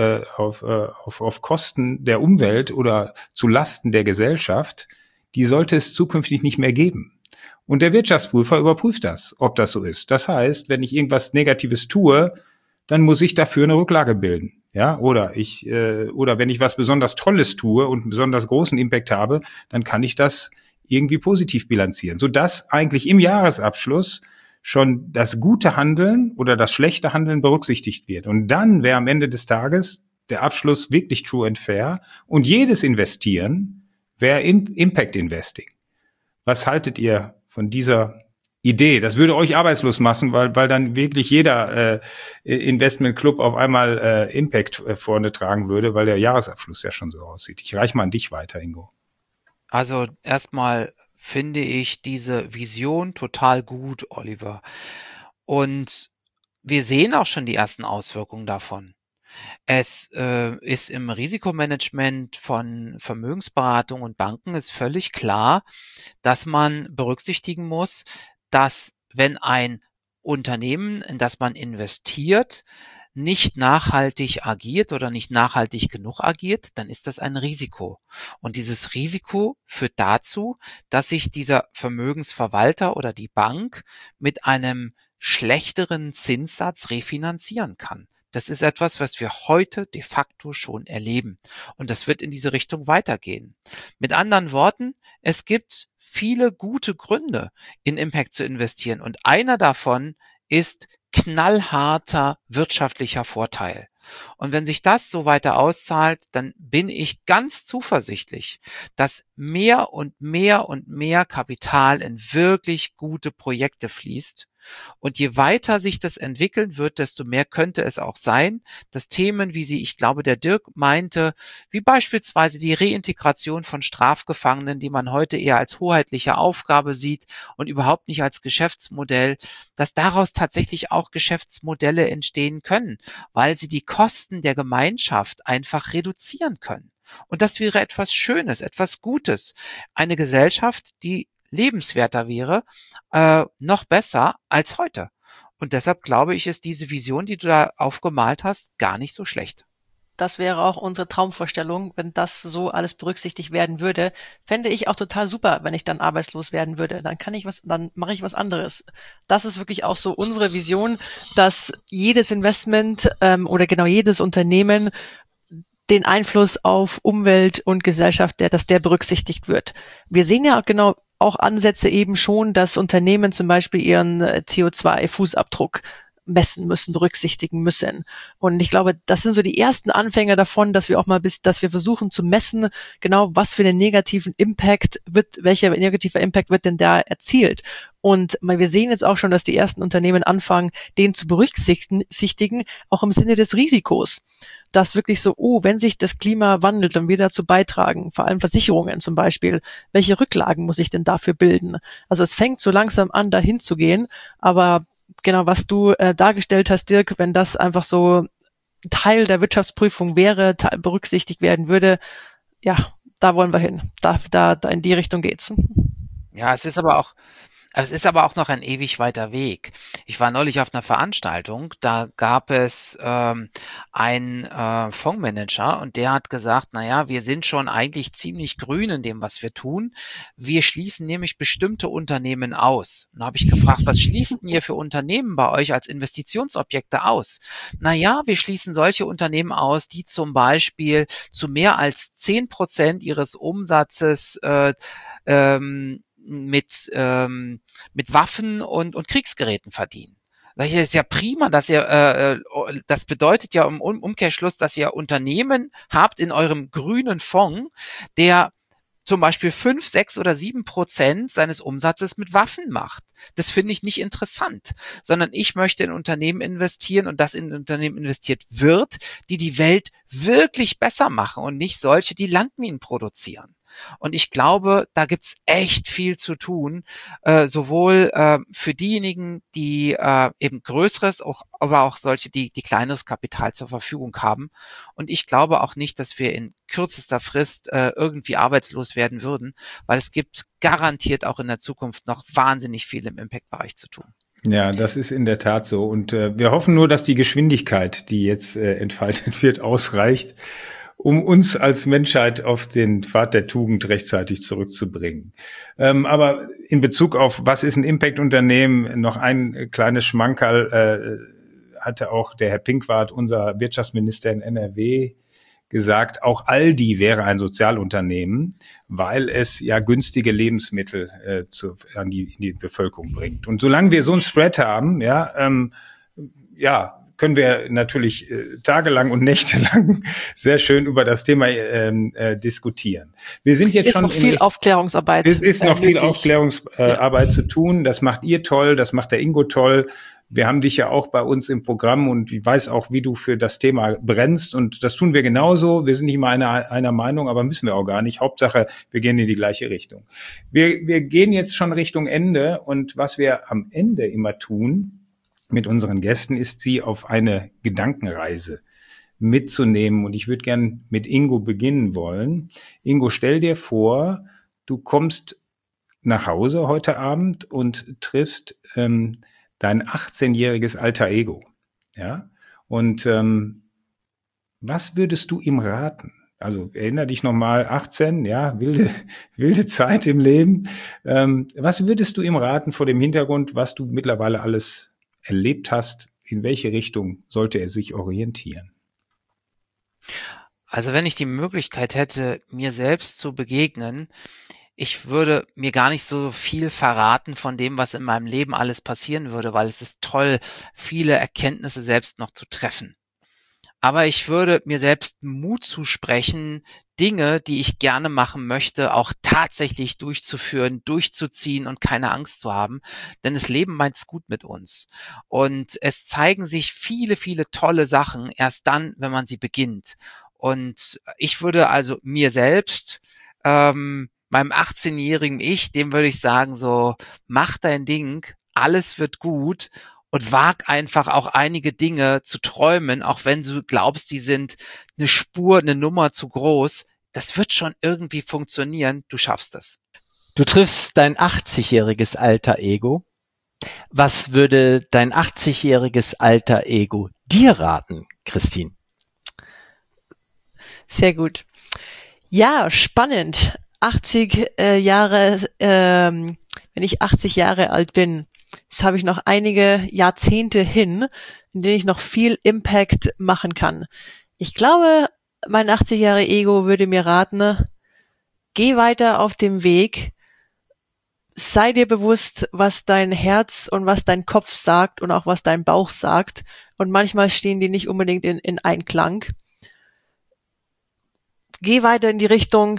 Kosten der Umwelt oder zu Lasten der Gesellschaft, die sollte es zukünftig nicht mehr geben. Und der Wirtschaftsprüfer überprüft das, ob das so ist. Das heißt, wenn ich irgendwas Negatives tue, dann muss ich dafür eine Rücklage bilden. Ja, oder wenn ich was besonders Tolles tue und einen besonders großen Impact habe, dann kann ich das irgendwie positiv bilanzieren, sodass eigentlich im Jahresabschluss schon das gute Handeln oder das schlechte Handeln berücksichtigt wird. Und dann wäre am Ende des Tages der Abschluss wirklich true and fair und jedes Investieren wäre Impact Investing. Was haltet ihr von dieser Idee? Das würde euch arbeitslos machen, weil dann wirklich jeder Investmentclub auf einmal Impact vorne tragen würde, weil der Jahresabschluss ja schon so aussieht. Ich reiche mal an dich weiter, Ingo.
Also erstmal finde ich diese Vision total gut, Oliver. Und wir sehen auch schon die ersten Auswirkungen davon. Es ist im Risikomanagement von Vermögensberatung und Banken ist völlig klar, dass man berücksichtigen muss, dass wenn ein Unternehmen, in das man investiert, nicht nachhaltig agiert oder nicht nachhaltig genug agiert, dann ist das ein Risiko. Und dieses Risiko führt dazu, dass sich dieser Vermögensverwalter oder die Bank mit einem schlechteren Zinssatz refinanzieren kann. Das ist etwas, was wir heute de facto schon erleben. Und das wird in diese Richtung weitergehen. Mit anderen Worten, es gibt viele gute Gründe, in Impact zu investieren. Und einer davon ist knallharter wirtschaftlicher Vorteil. Und wenn sich das so weiter auszahlt, dann bin ich ganz zuversichtlich, dass mehr und mehr und mehr Kapital in wirklich gute Projekte fließt. Und je weiter sich das entwickeln wird, desto mehr könnte es auch sein, dass Themen, wie sie, ich glaube, der Dirk meinte, wie beispielsweise die Reintegration von Strafgefangenen, die man heute eher als hoheitliche Aufgabe sieht und überhaupt nicht als Geschäftsmodell, dass daraus tatsächlich auch Geschäftsmodelle entstehen können, weil sie die Kosten der Gemeinschaft einfach reduzieren können. Und das wäre etwas Schönes, etwas Gutes. Eine Gesellschaft, die lebenswerter wäre, noch besser als heute. Und deshalb glaube ich, ist diese Vision, die du da aufgemalt hast, gar nicht so schlecht.
Das wäre auch unsere Traumvorstellung, wenn das so alles berücksichtigt werden würde. Fände ich auch total super, wenn ich dann arbeitslos werden würde. Dann mache ich was anderes. Das ist wirklich auch so unsere Vision, dass jedes Investment oder genau jedes Unternehmen den Einfluss auf Umwelt und Gesellschaft, dass der berücksichtigt wird. Wir sehen ja genau auch Ansätze eben schon, dass Unternehmen zum Beispiel ihren CO2-Fußabdruck messen müssen, berücksichtigen müssen. Und ich glaube, das sind so die ersten Anfänge davon, dass wir auch mal dass wir versuchen zu messen, genau was für einen negativen Impact welcher negativer Impact wird denn da erzielt. Und wir sehen jetzt auch schon, dass die ersten Unternehmen anfangen, den zu berücksichtigen, auch im Sinne des Risikos. Dass wirklich so, wenn sich das Klima wandelt und wir dazu beitragen, vor allem Versicherungen zum Beispiel, welche Rücklagen muss ich denn dafür bilden? Also es fängt so langsam an, dahin zu gehen, aber genau, was du dargestellt hast, Dirk, wenn das einfach so Teil der Wirtschaftsprüfung wäre, berücksichtigt werden würde, ja, da wollen wir hin. Da in die Richtung geht's.
Ja, es ist aber auch noch ein ewig weiter Weg. Ich war neulich auf einer Veranstaltung, da gab es einen Fondsmanager und der hat gesagt, naja, wir sind schon eigentlich ziemlich grün in dem, was wir tun. Wir schließen nämlich bestimmte Unternehmen aus. Und da habe ich gefragt, was schließt denn ihr für Unternehmen bei euch als Investitionsobjekte aus? Naja, wir schließen solche Unternehmen aus, die zum Beispiel zu mehr als 10% ihres Umsatzes mit Waffen und Kriegsgeräten verdienen. Das ist ja prima, dass ihr, das bedeutet ja im Umkehrschluss, dass ihr Unternehmen habt in eurem grünen Fonds, der zum Beispiel 5, 6 oder 7% seines Umsatzes mit Waffen macht. Das finde ich nicht interessant, sondern ich möchte in Unternehmen investieren und dass in Unternehmen investiert wird, die die Welt wirklich besser machen und nicht solche, die Landminen produzieren. Und ich glaube, da gibt's echt viel zu tun, sowohl für diejenigen, die eben größeres, aber auch solche, die kleineres Kapital zur Verfügung haben. Und ich glaube auch nicht, dass wir in kürzester Frist irgendwie arbeitslos werden würden, weil es gibt garantiert auch in der Zukunft noch wahnsinnig viel im Impact-Bereich zu tun.
Ja, das ist in der Tat so. Und wir hoffen nur, dass die Geschwindigkeit, die jetzt entfaltet wird, ausreicht, um uns als Menschheit auf den Pfad der Tugend rechtzeitig zurückzubringen. Aber in Bezug auf, was ist ein Impact-Unternehmen, noch ein kleines Schmankerl hatte auch der Herr Pinkwart, unser Wirtschaftsminister in NRW, gesagt, auch Aldi wäre ein Sozialunternehmen, weil es ja günstige Lebensmittel in die Bevölkerung bringt. Und solange wir so einen Spread haben, können wir natürlich tagelang und nächtelang sehr schön über das Thema diskutieren. Wir sind jetzt schon
noch viel Aufklärungsarbeit.
Es ist noch viel Aufklärungsarbeit zu tun. Das macht ihr toll, das macht der Ingo toll. Wir haben dich ja auch bei uns im Programm und ich weiß auch, wie du für das Thema brennst und das tun wir genauso. Wir sind nicht mal einer Meinung, aber müssen wir auch gar nicht. Hauptsache, wir gehen in die gleiche Richtung. Wir gehen jetzt schon Richtung Ende und was wir am Ende immer tun mit unseren Gästen, ist sie auf eine Gedankenreise mitzunehmen. Und ich würde gern mit Ingo beginnen wollen. Ingo, stell dir vor, du kommst nach Hause heute Abend und triffst dein 18-jähriges Alter Ego. Ja? Und was würdest du ihm raten? Also erinnere dich nochmal, 18, ja, wilde Zeit im Leben. Was würdest du ihm raten vor dem Hintergrund, was du mittlerweile alles erlebt hast, in welche Richtung sollte er sich orientieren?
Also wenn ich die Möglichkeit hätte, mir selbst zu begegnen, ich würde mir gar nicht so viel verraten von dem, was in meinem Leben alles passieren würde, weil es ist toll, viele Erkenntnisse selbst noch zu treffen. Aber ich würde mir selbst Mut zusprechen, Dinge, die ich gerne machen möchte, auch tatsächlich durchzuführen, durchzuziehen und keine Angst zu haben. Denn das Leben meint's gut mit uns. Und es zeigen sich viele, viele tolle Sachen erst dann, wenn man sie beginnt. Und ich würde also mir selbst, meinem 18-jährigen Ich, dem würde ich sagen, so, mach dein Ding, alles wird gut. Und wag einfach auch einige Dinge zu träumen, auch wenn du glaubst, die sind eine Spur, eine Nummer zu groß. Das wird schon irgendwie funktionieren. Du schaffst es.
Du triffst dein 80-jähriges Alter Ego. Was würde dein 80-jähriges Alter Ego dir raten, Christine?
Sehr gut. Ja, spannend. 80 Jahre, wenn ich 80 Jahre alt bin, jetzt habe ich noch einige Jahrzehnte hin, in denen ich noch viel Impact machen kann. Ich glaube, mein 80-Jahre Ego würde mir raten, geh weiter auf dem Weg, sei dir bewusst, was dein Herz und was dein Kopf sagt und auch was dein Bauch sagt. Und manchmal stehen die nicht unbedingt in Einklang. Geh weiter in die Richtung,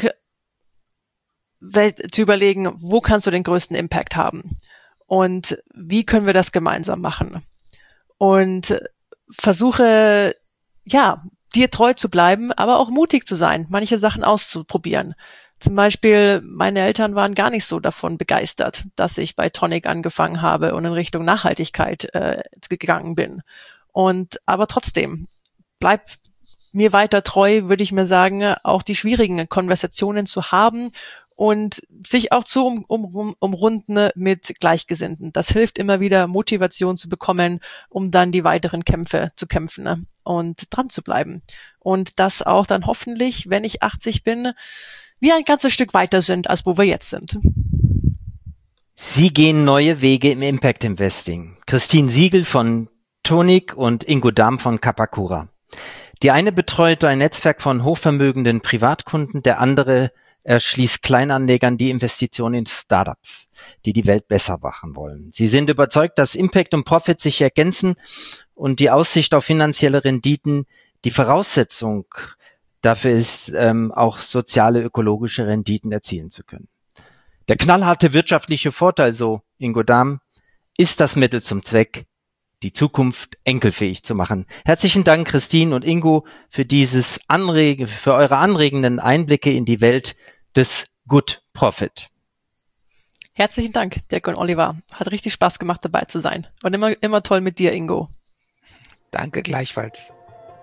zu überlegen, wo kannst du den größten Impact haben? Und wie können wir das gemeinsam machen? Und versuche, ja, dir treu zu bleiben, aber auch mutig zu sein, manche Sachen auszuprobieren. Zum Beispiel, meine Eltern waren gar nicht so davon begeistert, dass ich bei Tonic angefangen habe und in Richtung Nachhaltigkeit gegangen bin. Aber trotzdem, bleib mir weiter treu, würde ich mir sagen, auch die schwierigen Konversationen zu haben und sich auch zu umrunden mit Gleichgesinnten. Das hilft immer wieder, Motivation zu bekommen, um dann die weiteren Kämpfe zu kämpfen und dran zu bleiben. Und das auch dann hoffentlich, wenn ich 80 bin, wir ein ganzes Stück weiter sind, als wo wir jetzt sind.
Sie gehen neue Wege im Impact Investing. Christine Siegel von Tonic und Ingo Dahm von Capacura. Die eine betreut ein Netzwerk von hochvermögenden Privatkunden, der andere erschließt Kleinanlegern die Investition in Startups, die die Welt besser machen wollen. Sie sind überzeugt, dass Impact und Profit sich ergänzen und die Aussicht auf finanzielle Renditen die Voraussetzung dafür ist, auch soziale, ökologische Renditen erzielen zu können. Der knallharte wirtschaftliche Vorteil, so Ingo Dahm, ist das Mittel zum Zweck, die Zukunft enkelfähig zu machen. Herzlichen Dank, Christine und Ingo, für für eure anregenden Einblicke in die Welt des Good Profit.
Herzlichen Dank, Dirk und Oliver. Hat richtig Spaß gemacht, dabei zu sein. Und immer toll mit dir, Ingo.
Danke gleichfalls.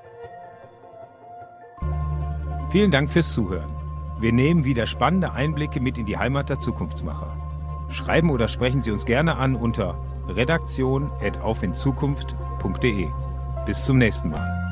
Vielen Dank fürs Zuhören. Wir nehmen wieder spannende Einblicke mit in die Heimat der Zukunftsmacher. Schreiben oder sprechen Sie uns gerne an unter redaktion@aufinzukunft.de. Bis zum nächsten Mal.